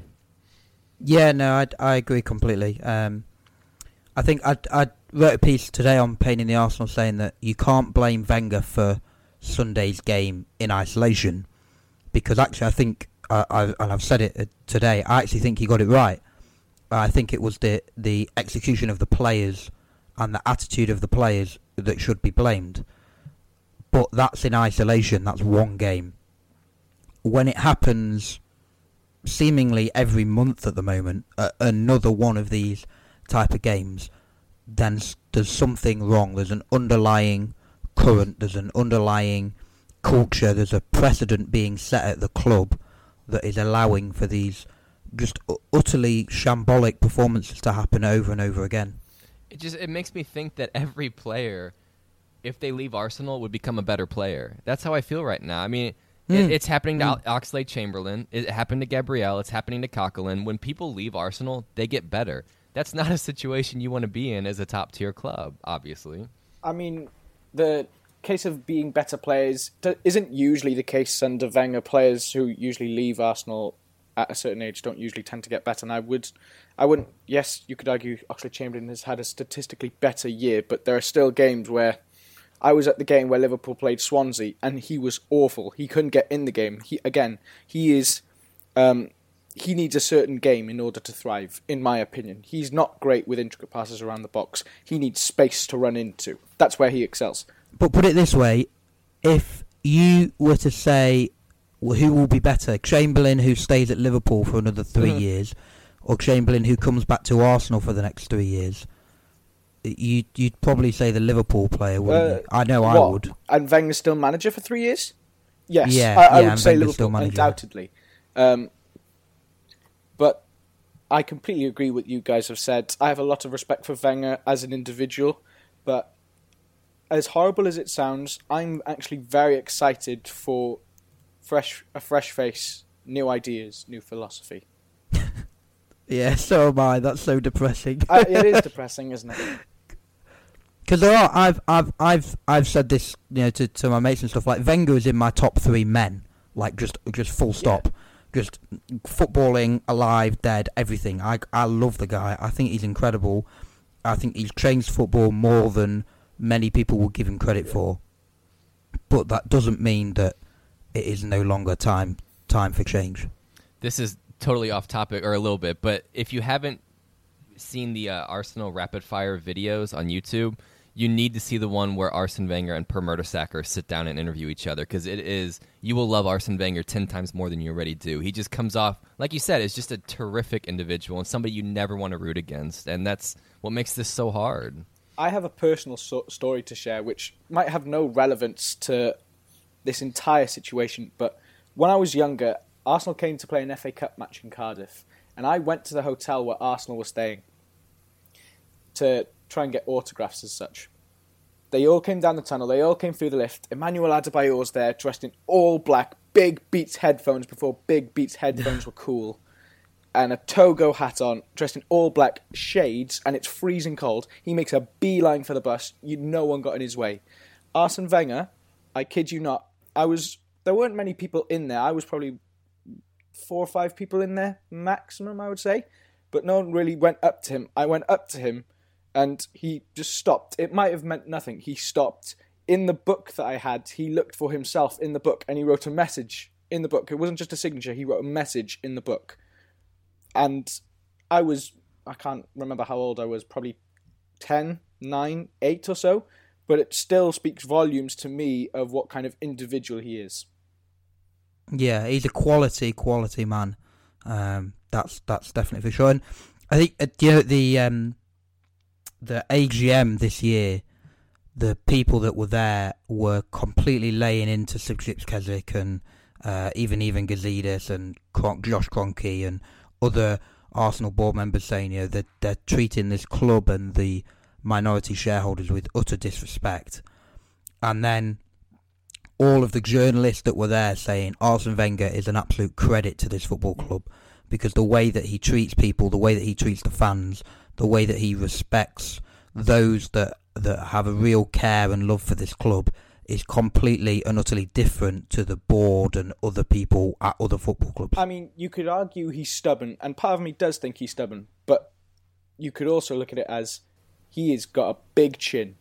Yeah, no, I, I agree completely. Um, I think I, I wrote a piece today on Pain in the Arsenal saying that you can't blame Wenger for Sunday's game in isolation because actually I think, uh, I, and I've said it today, I actually think he got it right. I think it was the, the execution of the players and the attitude of the players that should be blamed. But that's in isolation. That's one game. When it happens seemingly every month at the moment, uh, another one of these type of games, then s- there's something wrong. There's an underlying current. There's an underlying culture. There's a precedent being set at the club that is allowing for these just u- utterly shambolic performances to happen over and over again. It just it makes me think that every player, if they leave Arsenal, would become a better player. That's how I feel right now. I mean, mm. it, it's happening to mm. Oxlade-Chamberlain. It happened to Gabriel. It's happening to Coquelin. When people leave Arsenal, they get better. That's not a situation you want to be in as a top-tier club, obviously. I mean, the case of being better players isn't usually the case under Wenger. Players who usually leave Arsenal at a certain age don't usually tend to get better. And I would, I wouldn't. Yes, you could argue Oxlade-Chamberlain has had a statistically better year, but there are still games where I was at the game where Liverpool played Swansea, and he was awful. He couldn't get in the game. He again, he is. Um, He needs a certain game in order to thrive, in my opinion. He's not great with intricate passes around the box. He needs space to run into. That's where he excels. But put it this way, if you were to say, well, who will be better, Chamberlain who stays at Liverpool for another three mm-hmm. years, or Chamberlain who comes back to Arsenal for the next three years, you, you'd probably say the Liverpool player, wouldn't uh, you? I know what? I would. And Wenger's still manager for three years? Yes, yeah, I, I yeah, would say Liverpool, undoubtedly. Um, But I completely agree with what you guys have said. I have a lot of respect for Wenger as an individual, but as horrible as it sounds, I'm actually very excited for fresh a fresh face, new ideas, new philosophy. Yeah, so am I. That's so depressing. I, it is depressing, isn't it? Because there are, I've, I've, I've, I've said this, you know, to, to my mates and stuff. Like Wenger is in my top three men, like just, just full stop. Yeah. Just footballing, alive, dead, everything. I, I love the guy. I think he's incredible. I think he's changed football more than many people will give him credit for. But that doesn't mean that it is no longer time time for change. This is totally off topic, or a little bit, but if you haven't seen the uh, Arsenal rapid fire videos on YouTube, you need to see the one where Arsene Wenger and Per Mertesacker sit down and interview each other, because it is, you will love Arsene Wenger ten times more than you already do. He just comes off, like you said, as just a terrific individual and somebody you never want to root against, and that's what makes this so hard. I have a personal so- story to share, which might have no relevance to this entire situation, but when I was younger, Arsenal came to play an F A Cup match in Cardiff, and I went to the hotel where Arsenal were staying to try and get autographs as such. They all came down the tunnel, they all came through the lift. Emmanuel Adebayor was there, dressed in all black, big Beats headphones before big Beats headphones were cool, and a Togo hat on, dressed in all black, shades, and it's freezing cold. He makes a beeline for the bus. You, no one got in his way. Arsene Wenger, I kid you not, I was, there weren't many people in there. I was probably four or five people in there, maximum, I would say. But no one really went up to him. I went up to him, and he just stopped. It might have meant nothing. He stopped. In the book that I had, he looked for himself in the book, and he wrote a message in the book. It wasn't just a signature. He wrote a message in the book. And I was, I can't remember how old I was, probably ten, nine, eight or so. But it still speaks volumes to me of what kind of individual he is. Yeah, he's a quality, quality man. Um, that's that's definitely for sure. And I think, uh, you know, the... Um, The A G M this year, the people that were there were completely laying into Sipsips Keswick and uh, even even Gazidis and Kron- Josh Kroenke and other Arsenal board members saying, you know, that they're treating this club and the minority shareholders with utter disrespect. And then all of the journalists that were there saying Arsene Wenger is an absolute credit to this football club because the way that he treats people, the way that he treats the fans, the way that he respects those that that have a real care and love for this club is completely and utterly different to the board and other people at other football clubs. I mean, you could argue he's stubborn, and part of me does think he's stubborn, but you could also look at it as he has got a big chin.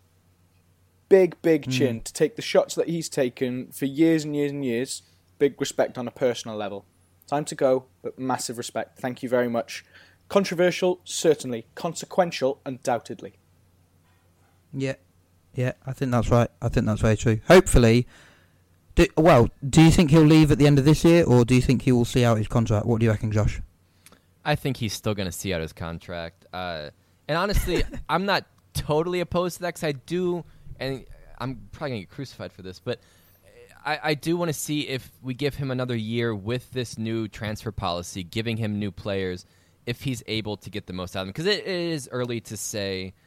Big, big chin mm. to take the shots that he's taken for years and years and years. Big respect on a personal level. Time to go, but massive respect. Thank you very much. Controversial, certainly. Consequential, undoubtedly. Yeah, yeah, I think that's right. I think that's very true. Hopefully, do, well, do you think he'll leave at the end of this year, or do you think he will see out his contract? What do you reckon, Josh? I think he's still going to see out his contract. Uh, and honestly, I'm not totally opposed to that because I do, and I'm probably going to get crucified for this, but I, I do want to see if we give him another year with this new transfer policy, giving him new players, if he's able to get the most out of them. Because it, it is early to say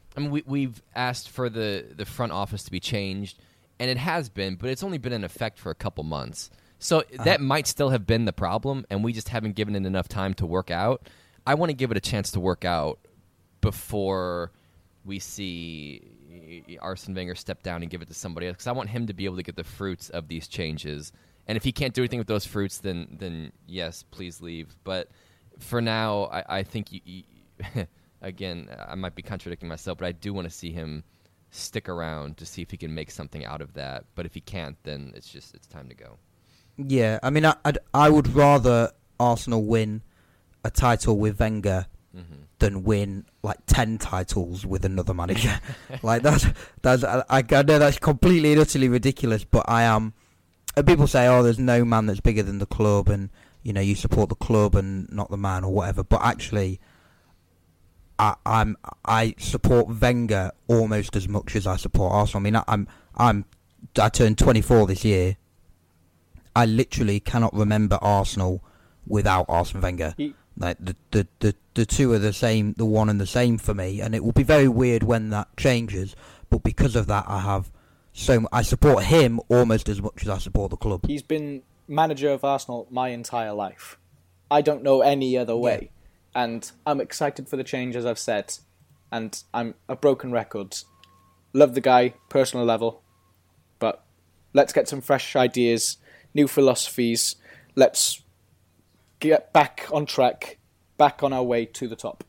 I mean, we, we've asked for the, the front office to be changed, and it has been, but it's only been in effect for a couple months. So uh-huh. that might still have been the problem, and we just haven't given it enough time to work out. I want to give it a chance to work out before we see Arsene Wenger step down and give it to somebody else, because I want him to be able to get the fruits of these changes. And if he can't do anything with those fruits, then then yes, please leave. But for now, I, I think you, you again, I might be contradicting myself, but I do want to see him stick around to see if he can make something out of that. But if he can't, then it's just it's time to go. Yeah, I mean, I I'd, I would rather Arsenal win a title with Wenger mm-hmm. than win like ten titles with another manager. Like that's that's I, I know that's completely and utterly ridiculous, but I am. And people say, "Oh, there's no man that's bigger than the club," and you know, you support the club and not the man or whatever. But actually, I, I'm I support Wenger almost as much as I support Arsenal. I mean, I, I'm I'm I turned twenty-four this year. I literally cannot remember Arsenal without Arsene Wenger. He, like the, the the the two are the same, the one and the same for me, and it will be very weird when that changes. But because of that, I have so I support him almost as much as I support the club. He's been manager of Arsenal my entire life. I don't know any other way. Yeah. And I'm excited for the change, as I've said. And I'm a broken record. Love the guy, personal level. But let's get some fresh ideas, new philosophies. Let's get back on track, back on our way to the top.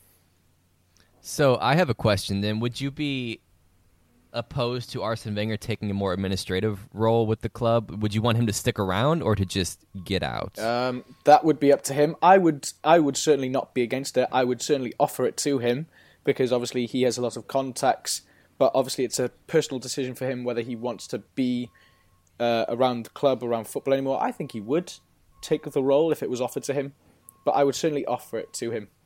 So I have a question then. Would you be opposed to Arsene Wenger taking a more administrative role with the club? Would you want him to stick around or to just get out? Um, that would be up to him. I would I would certainly not be against it. I would certainly offer it to him because obviously he has a lot of contacts, but obviously it's a personal decision for him whether he wants to be uh, around the club, around football anymore. I think he would take the role if it was offered to him, but I would certainly offer it to him.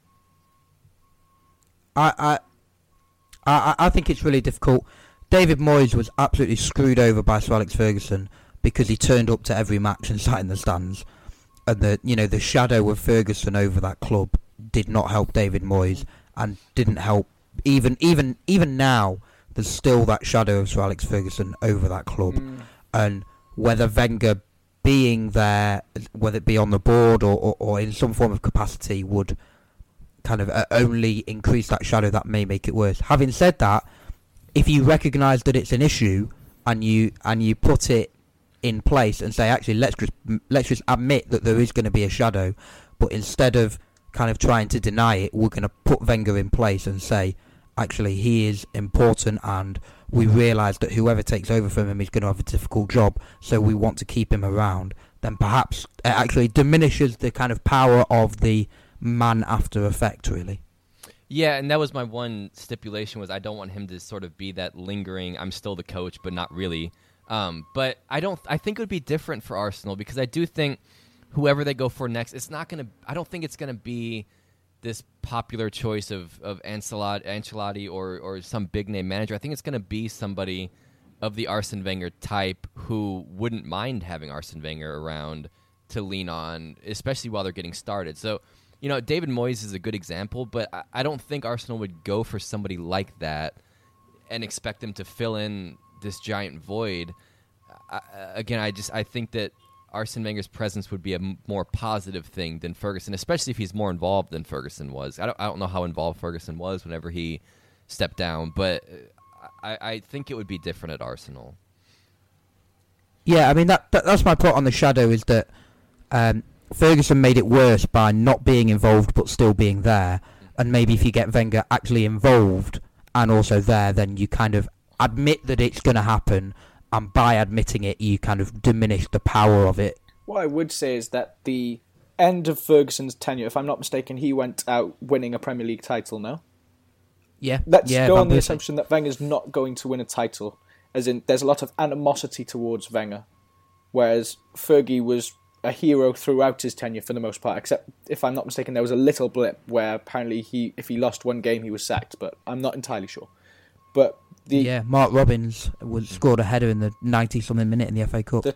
I I I, I think it's really difficult. David Moyes was absolutely screwed over by Sir Alex Ferguson because he turned up to every match and sat in the stands, and the you know the shadow of Ferguson over that club did not help David Moyes and didn't help even even even now. There's still that shadow of Sir Alex Ferguson over that club, mm. and whether Wenger being there, whether it be on the board or, or, or in some form of capacity, would kind of uh, only increase that shadow. That may make it worse. Having said that, if you recognise that it's an issue and you and you put it in place and say, actually, let's just let's just admit that there is going to be a shadow, but instead of kind of trying to deny it, we're going to put Wenger in place and say, actually, he is important, and we realise that whoever takes over from him is going to have a difficult job, so we want to keep him around. Then perhaps it actually diminishes the kind of power of the man after effect, really. Yeah, and that was my one stipulation, was I don't want him to sort of be that lingering, I'm still the coach, but not really. Um, but I don't. I think it would be different for Arsenal, because I do think whoever they go for next, it's not going to, I don't think it's going to be this popular choice of, of Ancelotti, Ancelotti or, or some big-name manager. I think it's going to be somebody of the Arsene Wenger type who wouldn't mind having Arsene Wenger around to lean on, especially while they're getting started. So, you know, David Moyes is a good example, but I, I don't think Arsenal would go for somebody like that and expect them to fill in this giant void. I, again, I just I think that Arsene Wenger's presence would be a m- more positive thing than Ferguson, especially if he's more involved than Ferguson was. I don't I don't know how involved Ferguson was whenever he stepped down, but I, I think it would be different at Arsenal. Yeah, I mean that, that that's my point on the shadow, is that um, Ferguson made it worse by not being involved but still being there, and maybe if you get Wenger actually involved and also there, then you kind of admit that it's going to happen, and by admitting it, you kind of diminish the power of it. What I would say is that the end of Ferguson's tenure, if I'm not mistaken, he went out winning a Premier League title, no? Yeah. Let's yeah, go on the assumption that Wenger's not going to win a title, as in there's a lot of animosity towards Wenger, whereas Fergie was a hero throughout his tenure for the most part, except, if I'm not mistaken, there was a little blip where apparently he, if he lost one game, he was sacked, but I'm not entirely sure. But the yeah, Mark Robbins was scored a header in the ninety-something minute in the F A Cup. The, tr-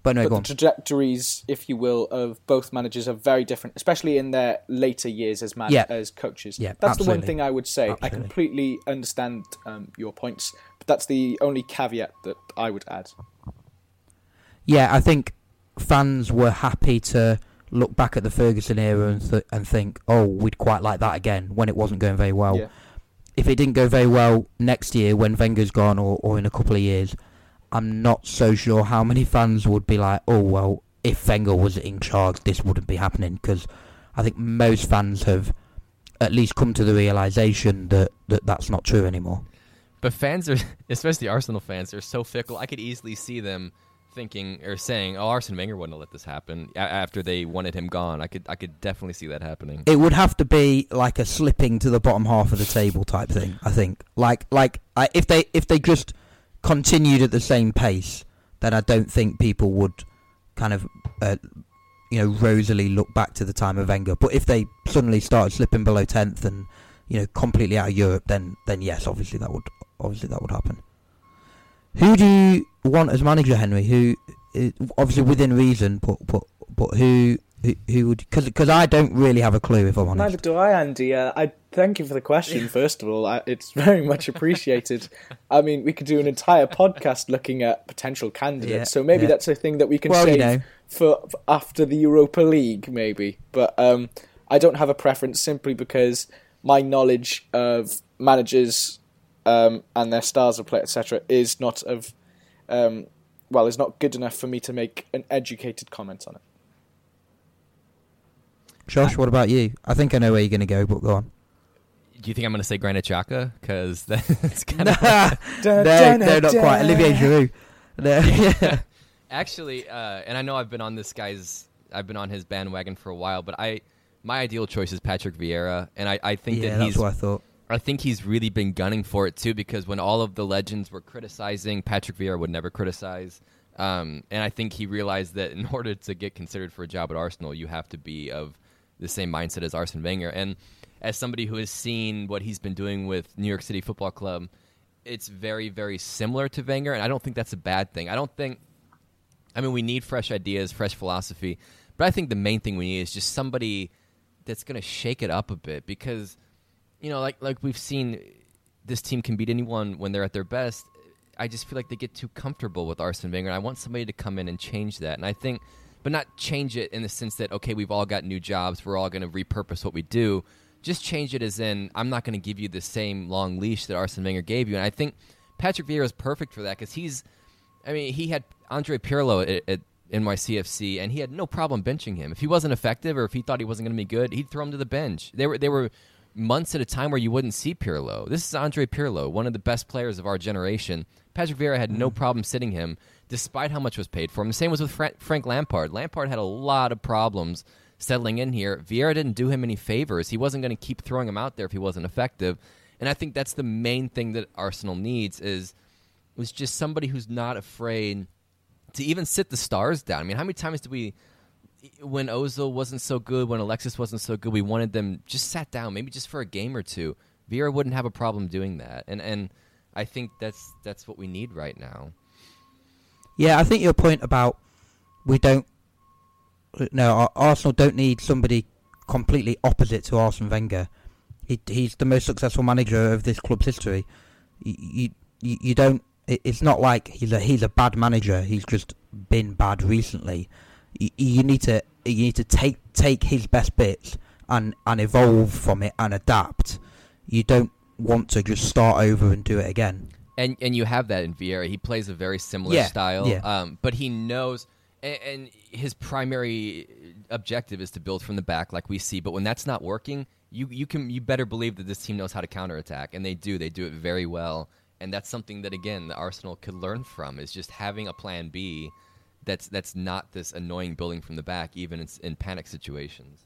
But no, but go the on. trajectories, if you will, of both managers are very different, especially in their later years as man- Yeah. as coaches. Yeah, that's the one absolutely. thing I would say. Absolutely. I completely understand um, your points, but that's the only caveat that I would add. Yeah, I think fans were happy to look back at the Ferguson era and, th- and think, oh, we'd quite like that again when it wasn't going very well. Yeah. If it didn't go very well next year when Wenger's gone or, or in a couple of years, I'm not so sure how many fans would be like, oh, well, if Wenger was in charge, this wouldn't be happening. Because I think most fans have at least come to the realisation that, that that's not true anymore. But fans are, especially Arsenal fans, are so fickle. I could easily see them thinking or saying, "Oh, Arsene Wenger wouldn't have let this happen." A- after they wanted him gone, I could, I could definitely see that happening. It would have to be like a slipping to the bottom half of the table type thing. I think, like, like I, if they if they just continued at the same pace, then I don't think people would kind of, uh, you know, rosily look back to the time of Wenger. But if they suddenly started slipping below tenth and, you know, completely out of Europe, then then yes, obviously that would obviously that would happen. Who do you want as manager, Henry? Who, obviously within reason, but but but who who, who would? Because I don't really have a clue, if I'm honest. Neither do I, Andy. Uh, I thank you for the question. First of all, I, it's very much appreciated. I mean, we could do an entire podcast looking at potential candidates. Yeah, so maybe yeah. that's a thing that we can Well, save you know. for, for after the Europa League, maybe. But um, I don't have a preference simply because my knowledge of managers um, and their styles of play, et cetera, is not of um, well, is not good enough for me to make an educated comment on it. Josh, what about you? I think I know where you're going to go, but go on. Do you think I'm going to say Granit Xhaka? Because that's kind of no, no, not quite. Olivier Giroud. No. actually, uh, and I know I've been on this guy's, I've been on his bandwagon for a while, but I, my ideal choice is Patrick Vieira, and I, I think yeah, that that's he's, what I thought. I think he's really been gunning for it too, because when all of the legends were criticizing, Patrick Vieira would never criticize. Um, and I think he realized that in order to get considered for a job at Arsenal, you have to be of the same mindset as Arsene Wenger. And as somebody who has seen what he's been doing with New York City Football Club, it's very, very similar to Wenger, and I don't think that's a bad thing. I don't think, I mean, we need fresh ideas, fresh philosophy, but I think the main thing we need is just somebody that's going to shake it up a bit, because, you know, like like we've seen, this team can beat anyone when they're at their best. I just feel like they get too comfortable with Arsene Wenger, and I want somebody to come in and change that. And I think, but not change it in the sense that, okay, we've all got new jobs, we're all going to repurpose what we do. Just change it as in, I'm not going to give you the same long leash that Arsene Wenger gave you. And I think Patrick Vieira is perfect for that, because he's, I mean, he had Andre Pirlo at, at N Y C F C, and he had no problem benching him. If he wasn't effective, or if he thought he wasn't going to be good, he'd throw him to the bench. They were they were months at a time where you wouldn't see Pirlo. This is Andre Pirlo, one of the best players of our generation. Patrick Vieira had no problem sitting him, despite how much was paid for him. The same was with Fra- Frank Lampard. Lampard had a lot of problems settling in here. Vieira didn't do him any favors. He wasn't going to keep throwing him out there if he wasn't effective. And I think that's the main thing that Arsenal needs is, was just somebody who's not afraid to even sit the stars down. I mean, how many times did we, when Ozil wasn't so good, when Alexis wasn't so good, we wanted them just sat down, maybe just for a game or two. Vieira wouldn't have a problem doing that. And and I think that's that's what we need right now. Yeah, I think your point about we don't, no, Arsenal don't need somebody completely opposite to Arsene Wenger. He, he's the most successful manager of this club's history. You, you, you don't. It's not like he's a he's a bad manager. He's just been bad recently. You, you need to you need to take take his best bits and, and evolve from it and adapt. You don't want to just start over and do it again. And and you have that in Vieira. He plays a very similar Yeah, style, yeah. Um, but he knows, and, and his primary objective is to build from the back, like we see. But when that's not working, you you can you better believe that this team knows how to counterattack, and they do. They do it very well, and that's something that again the Arsenal could learn from, is just having a plan B. That's that's not this annoying building from the back, even in, in panic situations.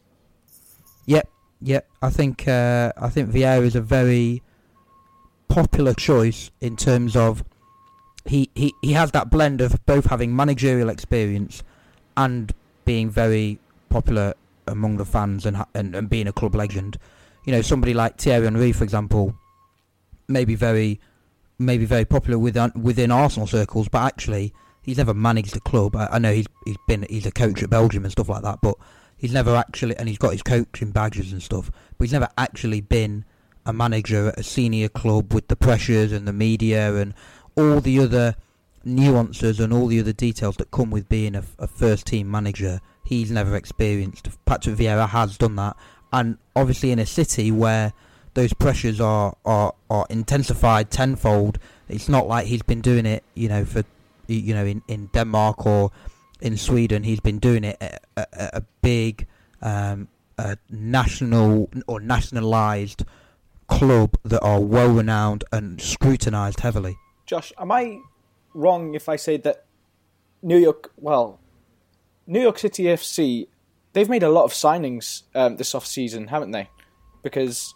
Yep, yep. I think uh, I think Vieira is a very popular choice in terms of he, he, he has that blend of both having managerial experience and being very popular among the fans and and, and being a club legend. You know, somebody like Thierry Henry, for example, may be very maybe very popular within within Arsenal circles, but actually he's never managed the club. I, I know he's he's been he's a coach at Belgium and stuff like that, but he's never actually, and he's got his coaching badges and stuff, but he's never actually been a manager at a senior club with the pressures and the media and all the other nuances and all the other details that come with being a, a first team manager. He's never experienced. Patrick Vieira has done that, and obviously in a city where those pressures are, are, are intensified tenfold. It's not like he's been doing it, you know, for you know in, in Denmark or in Sweden. He's been doing it at, at, at a big um, a national or nationalised club that are well renowned and scrutinised heavily. Josh, am I wrong if I say that New York, well, New York City F C, they've made a lot of signings um, this off season, haven't they? Because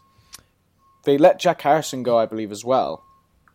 they let Jack Harrison go, I believe, as well.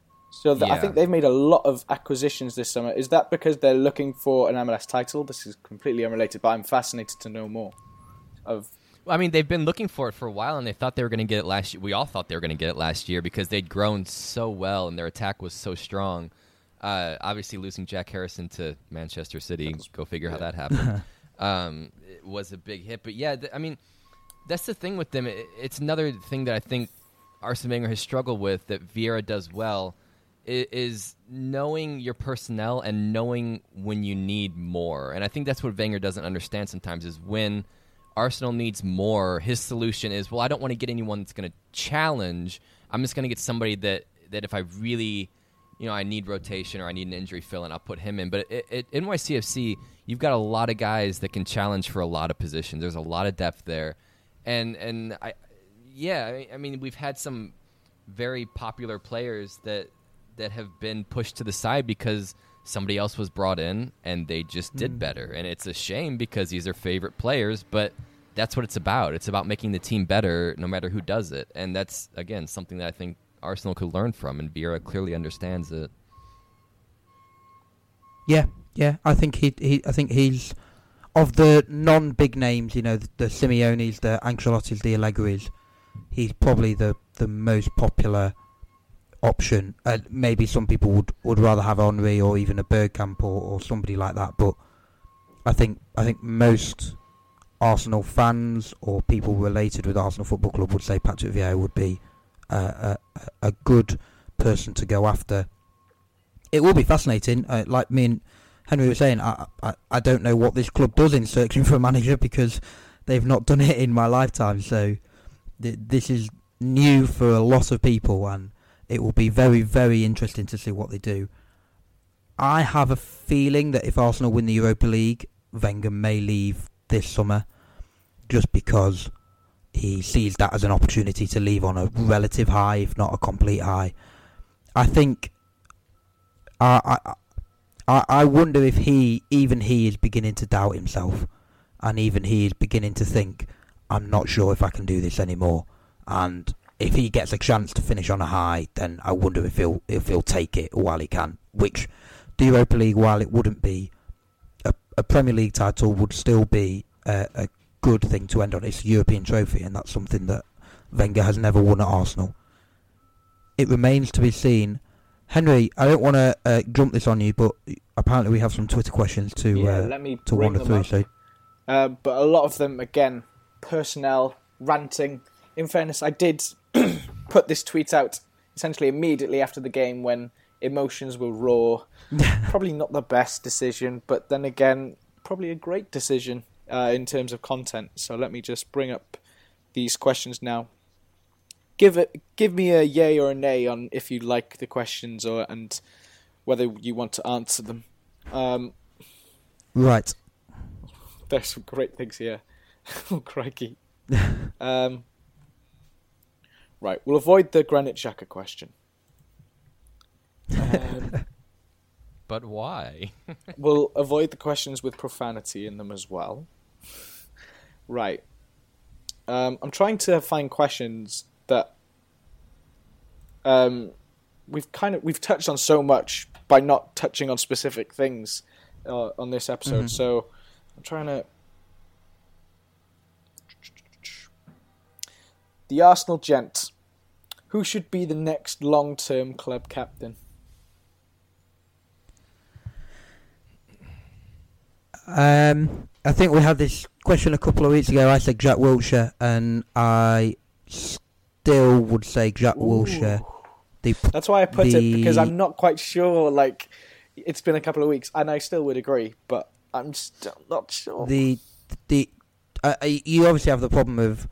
So th- yeah. I think they've made a lot of acquisitions this summer. Is that because they're looking for an M L S title? This is completely unrelated, but I'm fascinated to know more. Of, I mean, they've been looking for it for a while, and they thought they were going to get it last year. We all thought they were going to get it last year because they'd grown so well, and their attack was so strong. Uh, obviously, losing Jack Harrison to Manchester City, go figure yeah. how that happened, um, it was a big hit. But yeah, th- I mean, that's the thing with them. It, it's another thing that I think Arsene Wenger has struggled with that Vieira does well is, is knowing your personnel and knowing when you need more. And I think that's what Wenger doesn't understand sometimes is when Arsenal needs more, his solution is, well, I don't want to get anyone that's going to challenge. I'm just going to get somebody that, that if I really, you know, I need rotation or I need an injury fill in, I'll put him in. But at N Y C F C, you've got a lot of guys that can challenge for a lot of positions. There's a lot of depth there. And, and I... Yeah, I mean, we've had some very popular players that that have been pushed to the side because somebody else was brought in and they just did mm. better. And it's a shame because these are favorite players, but that's what it's about. It's about making the team better no matter who does it. And that's, again, something that I think Arsenal could learn from, and Vieira clearly understands it. Yeah, yeah, I think he, he I think he's, of the non-big names, you know, the, the Simeones, the Ancelottis, the Allegris, he's probably the, the most popular option. Uh, maybe some people would, would rather have Henry or even a Bergkamp or, or somebody like that. But I think I think most Arsenal fans or people related with Arsenal Football Club would say Patrick Vieira would be uh, a, a good person to go after. It will be fascinating. Uh, like me and Henry were saying, I, I I don't know what this club does in searching for a manager because they've not done it in my lifetime. So this is new for a lot of people, and it will be very, very interesting to see what they do. I have a feeling that if Arsenal win the Europa League, Wenger may leave this summer just because he sees that as an opportunity to leave on a relative high, if not a complete high. I think... I, I, I wonder if he, even he, is beginning to doubt himself, and even he is beginning to think, I'm not sure if I can do this anymore. And if he gets a chance to finish on a high, then I wonder if he'll if he'll take it while he can. Which the Europa League, while it wouldn't be a, a Premier League title, would still be a, a good thing to end on. It's a European trophy, and that's something that Wenger has never won at Arsenal. It remains to be seen. Henry, I don't want to uh, jump this on you, but apparently we have some Twitter questions to yeah, uh, let me to wander through. Up. So, uh, but a lot of them, again, personnel, ranting. In fairness, I did put this tweet out essentially immediately after the game when emotions were raw. Probably not the best decision, but then again, probably a great decision uh, in terms of content. So let me just bring up these questions now. Give it, give me a yay or a nay on if you like the questions or and whether you want to answer them. Um, right. There's some great things here. Oh, crikey. um, right, we'll avoid the Granit Xhaka question. Um, but why? We'll avoid the questions with profanity in them as well. Right. Um, I'm trying to find questions that um, we've kind of we've touched on so much by not touching on specific things uh, on this episode. Mm-hmm. So I'm trying to. The Arsenal gent, who should be the next long-term club captain? Um, I think we had this question a couple of weeks ago. I said Jack Wilshere, and I still would say Jack Ooh. Wilshere. The, That's why I put the, it, because I'm not quite sure. Like, it's been a couple of weeks, and I still would agree, but I'm still not sure. The the uh, you obviously have the problem of,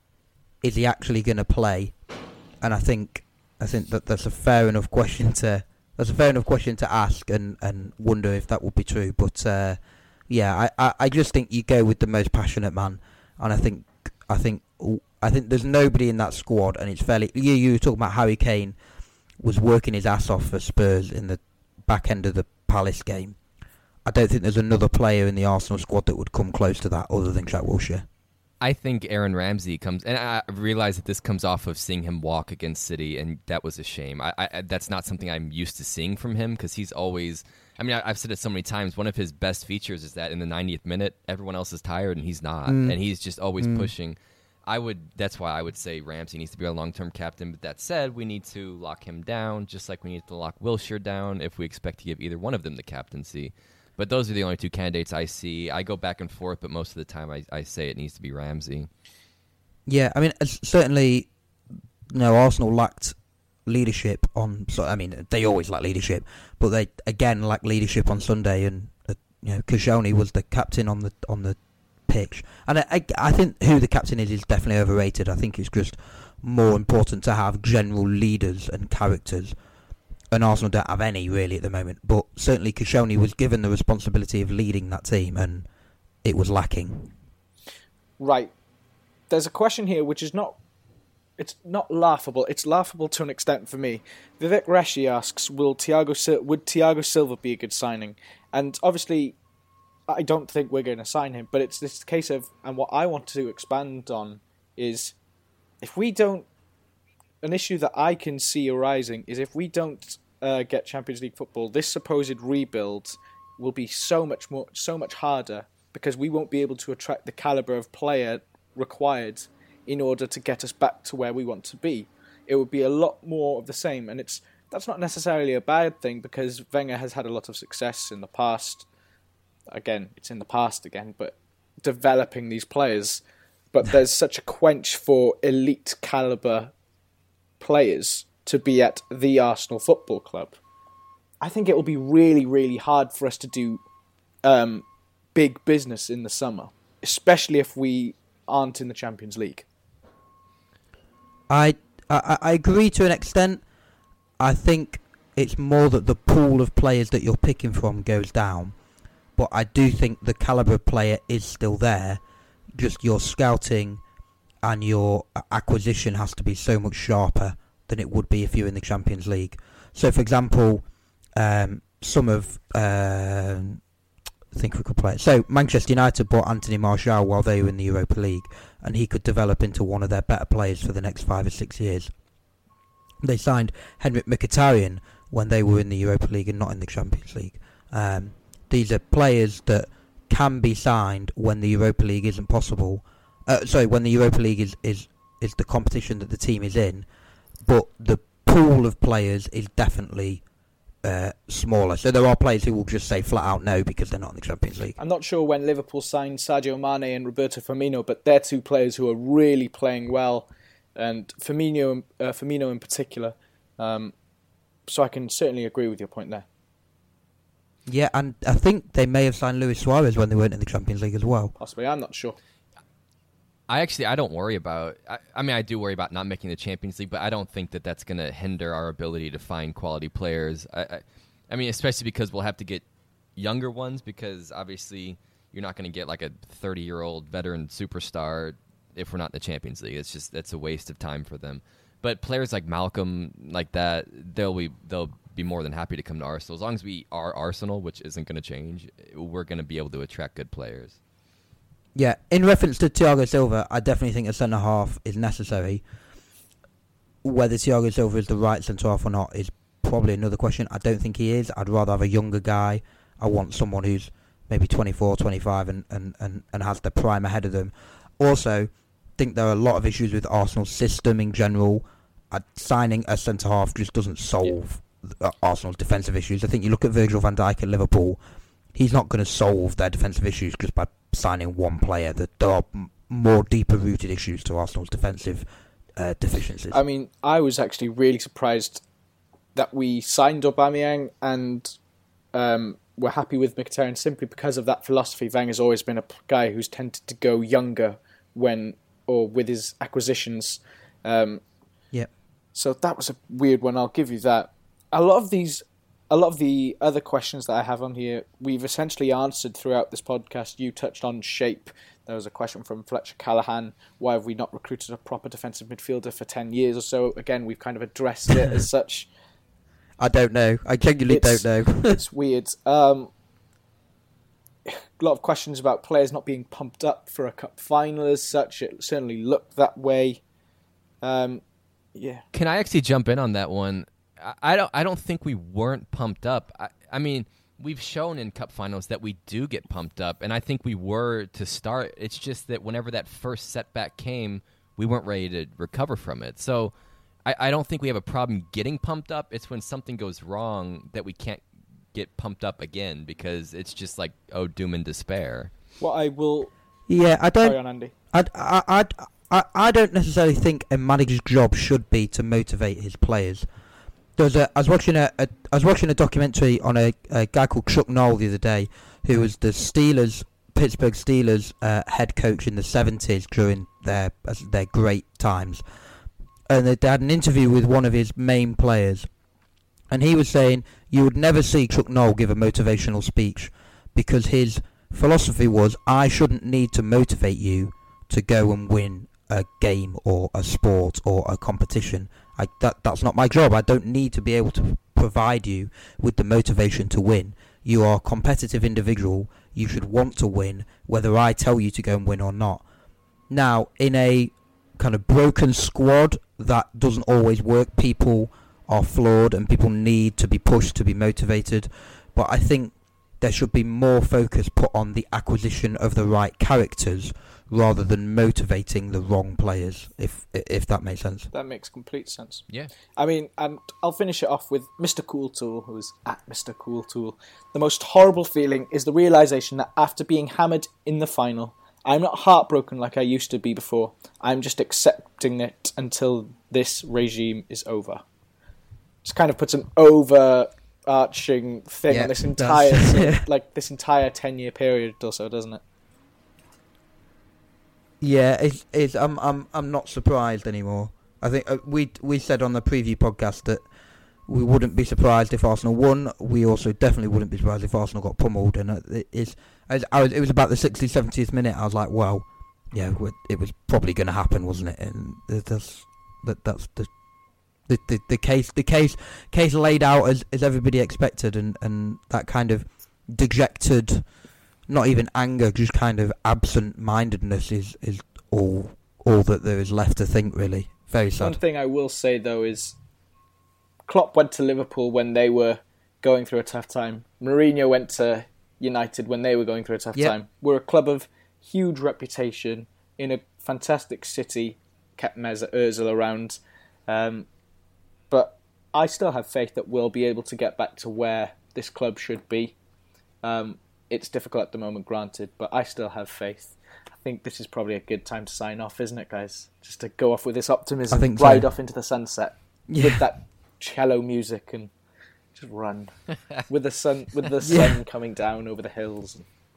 is he actually going to play? And I think I think that that's a fair enough question to that's a fair enough question to ask, and, and wonder if that would be true. But uh, yeah, I, I, I just think you go with the most passionate man, and I think I think I think there's nobody in that squad, and it's fairly. You you were talking about Harry Kane was working his ass off for Spurs in the back end of the Palace game. I don't think there's another player in the Arsenal squad that would come close to that other than Jack Wilshere. I think Aaron Ramsey comes, and I realize that this comes off of seeing him walk against City, and that was a shame. I, I that's not something I'm used to seeing from him, because he's always. I mean, I, I've said it so many times. One of his best features is that in the ninetieth minute, everyone else is tired and he's not, mm. and he's just always mm. pushing. I would. That's why I would say Ramsey needs to be our long-term captain. But that said, we need to lock him down, just like we need to lock Wilshere down if we expect to give either one of them the captaincy. But those are the only two candidates I see. I go back and forth, but most of the time I, I say it needs to be Ramsey. Yeah, I mean, certainly, you know, Arsenal lacked leadership on. So I mean, they always lack leadership, but they again lacked leadership on Sunday, and uh, you know, Koscielny was the captain on the on the pitch, and I, I, I think who the captain is is definitely overrated. I think it's just more important to have general leaders and characters. And Arsenal don't have any, really, at the moment. But certainly Koscielny was given the responsibility of leading that team, and it was lacking. Right. There's a question here which is not... It's not laughable. It's laughable to an extent for me. Vivek Reshi asks, Will Thiago Sil- would Thiago Silva be a good signing? And obviously, I don't think we're going to sign him. But it's this case of... And what I want to expand on is, if we don't... An issue that I can see arising is if we don't... Uh, get Champions League football, this supposed rebuild will be so much more, so much harder, because we won't be able to attract the caliber of player required in order to get us back to where we want to be. It would be a lot more of the same, and it's that's not necessarily a bad thing, because Wenger has had a lot of success in the past. Again, it's in the past again, but developing these players. But there's such a quench for elite caliber players to be at the Arsenal Football Club. I think it will be really, really hard for us to do um, big business in the summer, especially if we aren't in the Champions League. I, I I agree to an extent. I think it's more that the pool of players that you're picking from goes down, but I do think the calibre of player is still there. Just your scouting and your acquisition has to be so much sharper than it would be if you're in the Champions League. So, for example, um, some of... Uh, I think we could play it. So, Manchester United bought Anthony Martial while they were in the Europa League, and he could develop into one of their better players for the next five or six years. They signed Henrik Mkhitaryan when they were in the Europa League and not in the Champions League. Um, these are players that can be signed when the Europa League isn't possible. Uh, sorry, when the Europa League is, is, is the competition that the team is in. But the pool of players is definitely uh, smaller. So there are players who will just say flat out no because they're not in the Champions League. I'm not sure when Liverpool signed Sadio Mane and Roberto Firmino, but they're two players who are really playing well, and Firmino, uh, Firmino in particular. Um, so I can certainly agree with your point there. Yeah, and I think they may have signed Luis Suarez when they weren't in the Champions League as well. Possibly, I'm not sure. I actually, I don't worry about, I, I mean, I do worry about not making the Champions League, but I don't think that that's going to hinder our ability to find quality players. I, I, I mean, especially because we'll have to get younger ones, because obviously you're not going to get like a thirty-year-old veteran superstar if we're not in the Champions League. It's just, that's a waste of time for them. But players like Malcolm, like that, they'll be, they'll be more than happy to come to Arsenal. As long as we are Arsenal, which isn't going to change, we're going to be able to attract good players. Yeah, in reference to Thiago Silva, I definitely think a centre-half is necessary. Whether Thiago Silva is the right centre-half or not is probably another question. I don't think he is. I'd rather have a younger guy. I want someone who's maybe twenty-four, twenty-five and, and, and, and has the prime ahead of them. Also, think there are a lot of issues with Arsenal's system in general. Uh, signing a centre-half just doesn't solve yeah. Arsenal's defensive issues. I think you look at Virgil van Dijk at Liverpool, he's not going to solve their defensive issues just by signing one player. That there are m- more deeper rooted issues to Arsenal's defensive uh, deficiencies. I mean, I was actually really surprised that we signed Aubameyang and um, were happy with Mkhitaryan simply because of that philosophy. Wenger's always been a guy who's tended to go younger when or with his acquisitions. Um, yeah. So that was a weird one. I'll give you that. A lot of these. A lot of the other questions that I have on here, we've essentially answered throughout this podcast. You touched on shape. There was a question from Fletcher Callahan. Why have we not recruited a proper defensive midfielder for ten years or so? Again, we've kind of addressed it as such. I don't know. I genuinely It's- don't know. It's weird. Um, a lot of questions about players not being pumped up for a cup final as such. It certainly looked that way. Um, yeah. Can I actually jump in on that one? I, I don't. I don't think we weren't pumped up. I, I mean, we've shown in cup finals that we do get pumped up, and I think we were to start. It's just that whenever that first setback came, we weren't ready to recover from it. So I, I don't think we have a problem getting pumped up. It's when something goes wrong that we can't get pumped up again because it's just like, oh, doom and despair. What I will... Yeah, I Carry don't. on, Andy. I, I, I, I, I don't necessarily think a manager's job should be to motivate his players. There was a, I was watching a, a I was watching a documentary on a, a guy called Chuck Noll the other day, who was the Steelers, Pittsburgh Steelers uh, head coach in the seventies during their their great times, and they had an interview with one of his main players, and he was saying you would never see Chuck Noll give a motivational speech because his philosophy was, I shouldn't need to motivate you to go and win a game or a sport or a competition. I, that that's not my job. I don't need to be able to provide you with the motivation to win. You are a competitive individual. You should want to win, whether I tell you to go and win or not. Now, in a kind of broken squad, that doesn't always work. People are flawed and people need to be pushed to be motivated. But I think there should be more focus put on the acquisition of the right characters rather than motivating the wrong players, if if that makes sense. That makes complete sense. Yeah. I mean, and I'll finish it off with Mister Cool Tool, who is at Mister Cool Tool. The most horrible feeling is the realisation that after being hammered in the final, I'm not heartbroken like I used to be before. I'm just accepting it until this regime is over. Just kind of puts an overarching thing Yeah, on this it entire, does. sort of, like this entire ten-year period or so, doesn't it? Yeah, it's, it's I'm I'm I'm not surprised anymore. I think uh, we we said on the preview podcast that we wouldn't be surprised if Arsenal won. We also definitely wouldn't be surprised if Arsenal got pummeled. And it is, as I was, it was about the sixtieth, seventieth minute. I was like, well, yeah, it was probably going to happen, wasn't it? And that's that that's the the, the the case the case case laid out as as everybody expected, and and that kind of dejected. Not even anger, just kind of absent-mindedness is, is all all that there is left to think, really. Very sad. One thing I will say, though, is Klopp went to Liverpool when they were going through a tough time. Mourinho went to United when they were going through a tough Yep. time. We're a club of huge reputation in a fantastic city, kept Mesut Ozil around. Um, but I still have faith that we'll be able to get back to where this club should be. Um, It's difficult at the moment, granted, but I still have faith. I think this is probably a good time to sign off, isn't it, guys? Just to go off with this optimism, I think so. ride off into the sunset Yeah. with that cello music and just run with the sun, with the sun Yeah. coming down over the hills.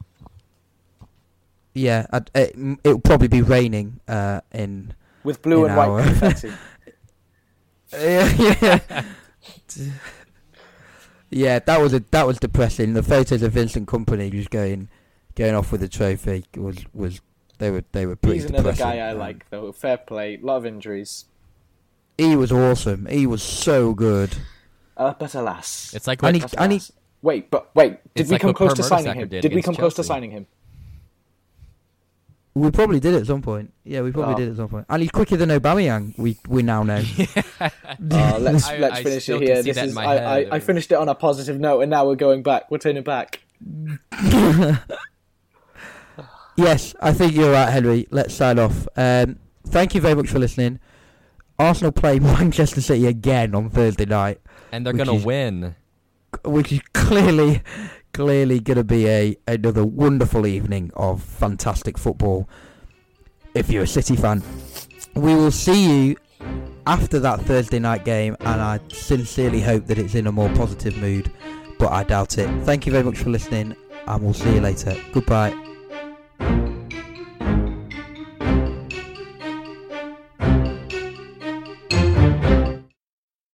Yeah, I'd, it it'll probably be raining uh, in. With blue In and white our- confetti. Yeah, yeah. Yeah, that was a that was depressing. The photos of Vincent Kompany just going going off with the trophy was was they were they were pretty He's another depressing. guy I Um, like, though. Fair play, lot of injuries. He was awesome. He was so good. Uh, but alas. It's like I what, need- But I need- alas. Wait, but wait. Did It's we like come what close Per to signing Mertesacker him? did Did we against come close to Chelsea. signing him? We probably did at some point. Yeah, we probably Oh. did at some point. And he's quicker than Aubameyang. We we now know. Oh, let's I- let's I finish still it can here. see This that in is my I, head. I, It I was- finished it on a positive note, and now we're going back. We're turning back. Yes, I think you're right, Henry. Let's sign off. Um, thank you very much for listening. Arsenal play Manchester City again on Thursday night, and they're Which gonna is- win. which is clearly clearly going to be a another wonderful evening of fantastic football. If you're a City fan, we will see you after that Thursday night game, and I sincerely hope that it's in a more positive mood, but I doubt it. Thank you very much for listening, and we'll see you later. Goodbye.